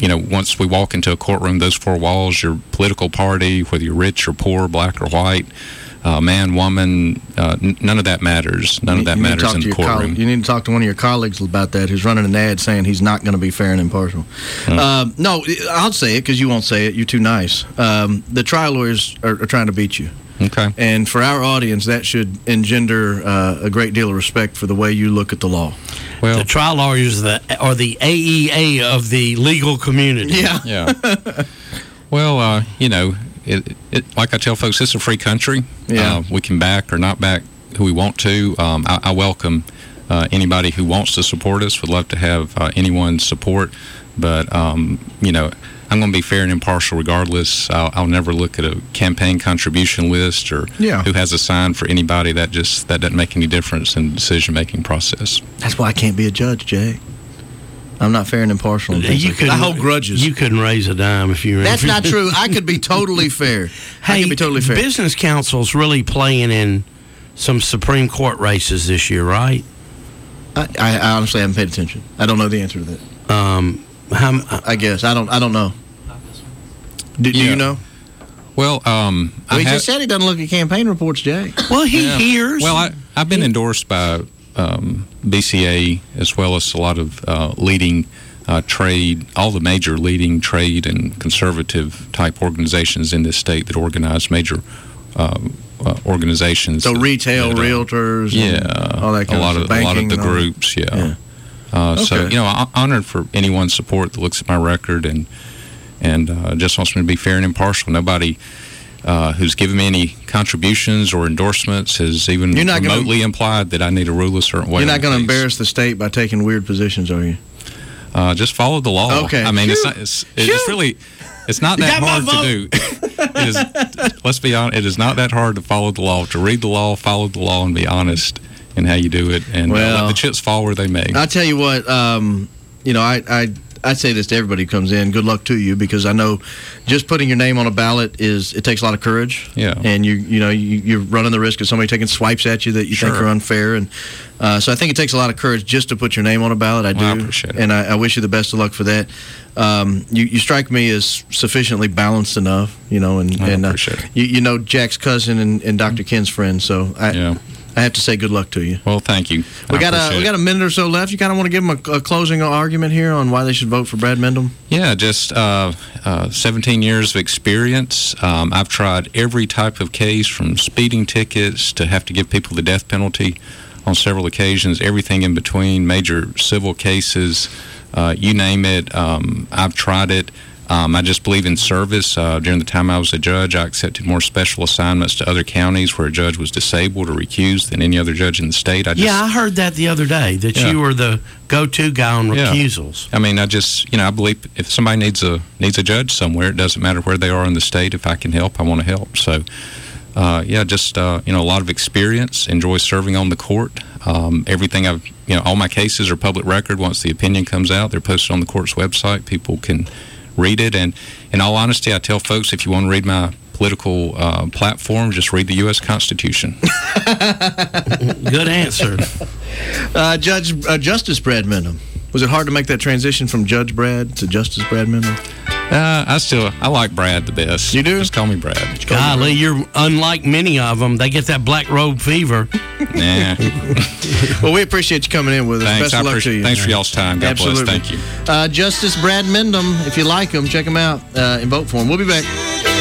Speaker 11: you know, once we walk into a courtroom, those four walls, your political party, whether you're rich or poor, black or white, uh, man, woman, uh, n- none of that matters. None of that
Speaker 14: You need to
Speaker 11: matters
Speaker 14: talk
Speaker 11: in
Speaker 14: to
Speaker 11: the
Speaker 14: your
Speaker 11: courtroom.
Speaker 14: coll- you need to talk to one of your colleagues about that who's running an ad saying he's not going to be fair and impartial.
Speaker 11: Mm.
Speaker 14: Um, no, I'll say it because you won't say it. You're too nice. Um, the trial lawyers are, are trying to beat you.
Speaker 11: Okay.
Speaker 14: And for our audience, that should engender uh, a great deal of respect for the way you look at the law.
Speaker 11: Well,
Speaker 15: the trial lawyers are the, are the A E A of the legal community.
Speaker 14: Yeah.
Speaker 11: Yeah. Well, uh, you know, it, it, like I tell folks, it's a free country.
Speaker 14: Yeah.
Speaker 11: Uh, we can back or not back who we want to. Um, I, I welcome uh, anybody who wants to support us. Would love to have uh, anyone's support. But, um, you know, I'm going to be fair and impartial regardless. I'll, I'll never look at a campaign contribution list or
Speaker 14: Yeah.
Speaker 11: who has a sign for anybody. That just that doesn't make any difference in the decision-making process.
Speaker 14: That's why I can't be a judge, Jay. I'm not fair and impartial. in things
Speaker 15: You
Speaker 14: like that. I
Speaker 15: couldn't-
Speaker 14: hold grudges.
Speaker 15: You couldn't raise a dime if you.
Speaker 14: That's not true. I could be totally fair. I
Speaker 15: Hey,
Speaker 14: could be totally fair.
Speaker 15: Business Council's really playing in some Supreme Court races this year, right?
Speaker 14: I, I, I honestly haven't paid attention. I don't know the answer to that.
Speaker 15: Um, how,
Speaker 14: I guess I don't. I don't know. Do, do
Speaker 11: Yeah.
Speaker 14: you know?
Speaker 11: Well, um,
Speaker 14: Well, he
Speaker 11: I
Speaker 14: just said he doesn't look at campaign reports, Jay.
Speaker 15: Well, he
Speaker 11: Yeah.
Speaker 15: hears.
Speaker 11: Well, I, I've been endorsed by um, B C A as well as a lot of uh, leading uh, trade, all the major leading trade and conservative type organizations in this state that organize major uh, uh, organizations.
Speaker 14: So retail,
Speaker 11: that, uh,
Speaker 14: realtors,
Speaker 11: yeah,
Speaker 14: and all that kind
Speaker 11: a lot
Speaker 14: of
Speaker 11: of,
Speaker 14: stuff,
Speaker 11: a lot of
Speaker 14: banking
Speaker 11: the
Speaker 14: and all that.
Speaker 11: groups, yeah.
Speaker 14: Yeah.
Speaker 11: Uh, So
Speaker 14: Okay.
Speaker 11: you know, I'm honored for anyone's support that looks at my record and and uh, just wants me to be fair and impartial. Nobody uh, who's given me any contributions or endorsements has even
Speaker 14: You're not gonna-
Speaker 11: remotely implied that I need to rule a certain way.
Speaker 14: You're not
Speaker 11: on
Speaker 14: going to
Speaker 11: things.
Speaker 14: embarrass the state by taking weird positions, are you?
Speaker 11: Uh, just follow the law.
Speaker 14: Okay.
Speaker 11: I mean, it's
Speaker 14: Phew.
Speaker 11: not. It's, it's really. It's not
Speaker 14: You
Speaker 11: that
Speaker 14: got my
Speaker 11: hard to do. It is. Let's be honest. It is not that hard to follow the law. To read the law, follow the law, and be honest in how you do it, and uh,
Speaker 14: Well,
Speaker 11: let the chips fall where they may.
Speaker 14: I tell you what, um, you know, I, I I say this to everybody who comes in. Good luck to you, because I know just putting your name on a ballot is it takes a lot of courage.
Speaker 11: Yeah.
Speaker 14: And you you know you, you're running the risk of somebody taking swipes at you that you think
Speaker 11: Sure.
Speaker 14: are unfair, and uh, so I think it takes a lot of courage just to put your name on a ballot. I do,
Speaker 11: Well, I appreciate it.
Speaker 14: and I, I wish you the best of luck for that. Um, you, you strike me as sufficiently balanced enough, you know, and,
Speaker 11: I
Speaker 14: and uh,
Speaker 11: appreciate it.
Speaker 14: you, you know Jack's cousin and, and Doctor Ken's friend, so I
Speaker 11: Yeah.
Speaker 14: I have to say good luck to you.
Speaker 11: Well, thank you.
Speaker 14: We
Speaker 11: I
Speaker 14: got a
Speaker 11: appreciate
Speaker 14: we
Speaker 11: it.
Speaker 14: got a minute or so left. You kind of want to give them a, a closing argument here on why they should vote for Brad Mendham?
Speaker 11: Yeah, just uh, uh, seventeen years of experience. Um, I've tried every type of case, from speeding tickets to have to give people the death penalty on several occasions, everything in between, major civil cases, uh, you name it. Um, I've tried it. Um, I just believe in service. Uh, during the time I was a judge, I accepted more special assignments to other counties where a judge was disabled or recused than any other judge in the state. I just,
Speaker 15: yeah, I heard that the other day, that
Speaker 11: Yeah.
Speaker 15: you were the go-to guy on
Speaker 11: Yeah.
Speaker 15: recusals.
Speaker 11: I mean, I just, you know, I believe if somebody needs a needs a judge somewhere, it doesn't matter where they are in the state. If I can help, I want to help. So, uh, yeah, just uh, you know, a lot of experience. Enjoy serving on the court. Um, everything I've, you know, all my cases are public record. Once the opinion comes out, they're posted on the court's website. People can read it. And in all honesty, I tell folks, if you want to read my political uh, platform, just read the U S Constitution.
Speaker 15: Good answer.
Speaker 14: Uh, Judge uh, Justice Brad Mendham. Was it hard to make that transition from Judge Brad to Justice Brad Mendham?
Speaker 11: Uh, I still, I like Brad the best. You
Speaker 14: do?
Speaker 11: Just call me Brad.
Speaker 15: Golly, you're unlike many of them. They get that black robe fever.
Speaker 11: Nah.
Speaker 14: Well, we appreciate you coming in with us.
Speaker 11: Thanks.
Speaker 14: Best
Speaker 11: I
Speaker 14: of luck
Speaker 11: appreciate-
Speaker 14: to you.
Speaker 11: thanks for y'all's time. God bless.
Speaker 14: Absolutely.
Speaker 11: Thank you.
Speaker 14: Uh, Justice Brad Mendham, if you like him, check him out uh, and vote for him. We'll be back.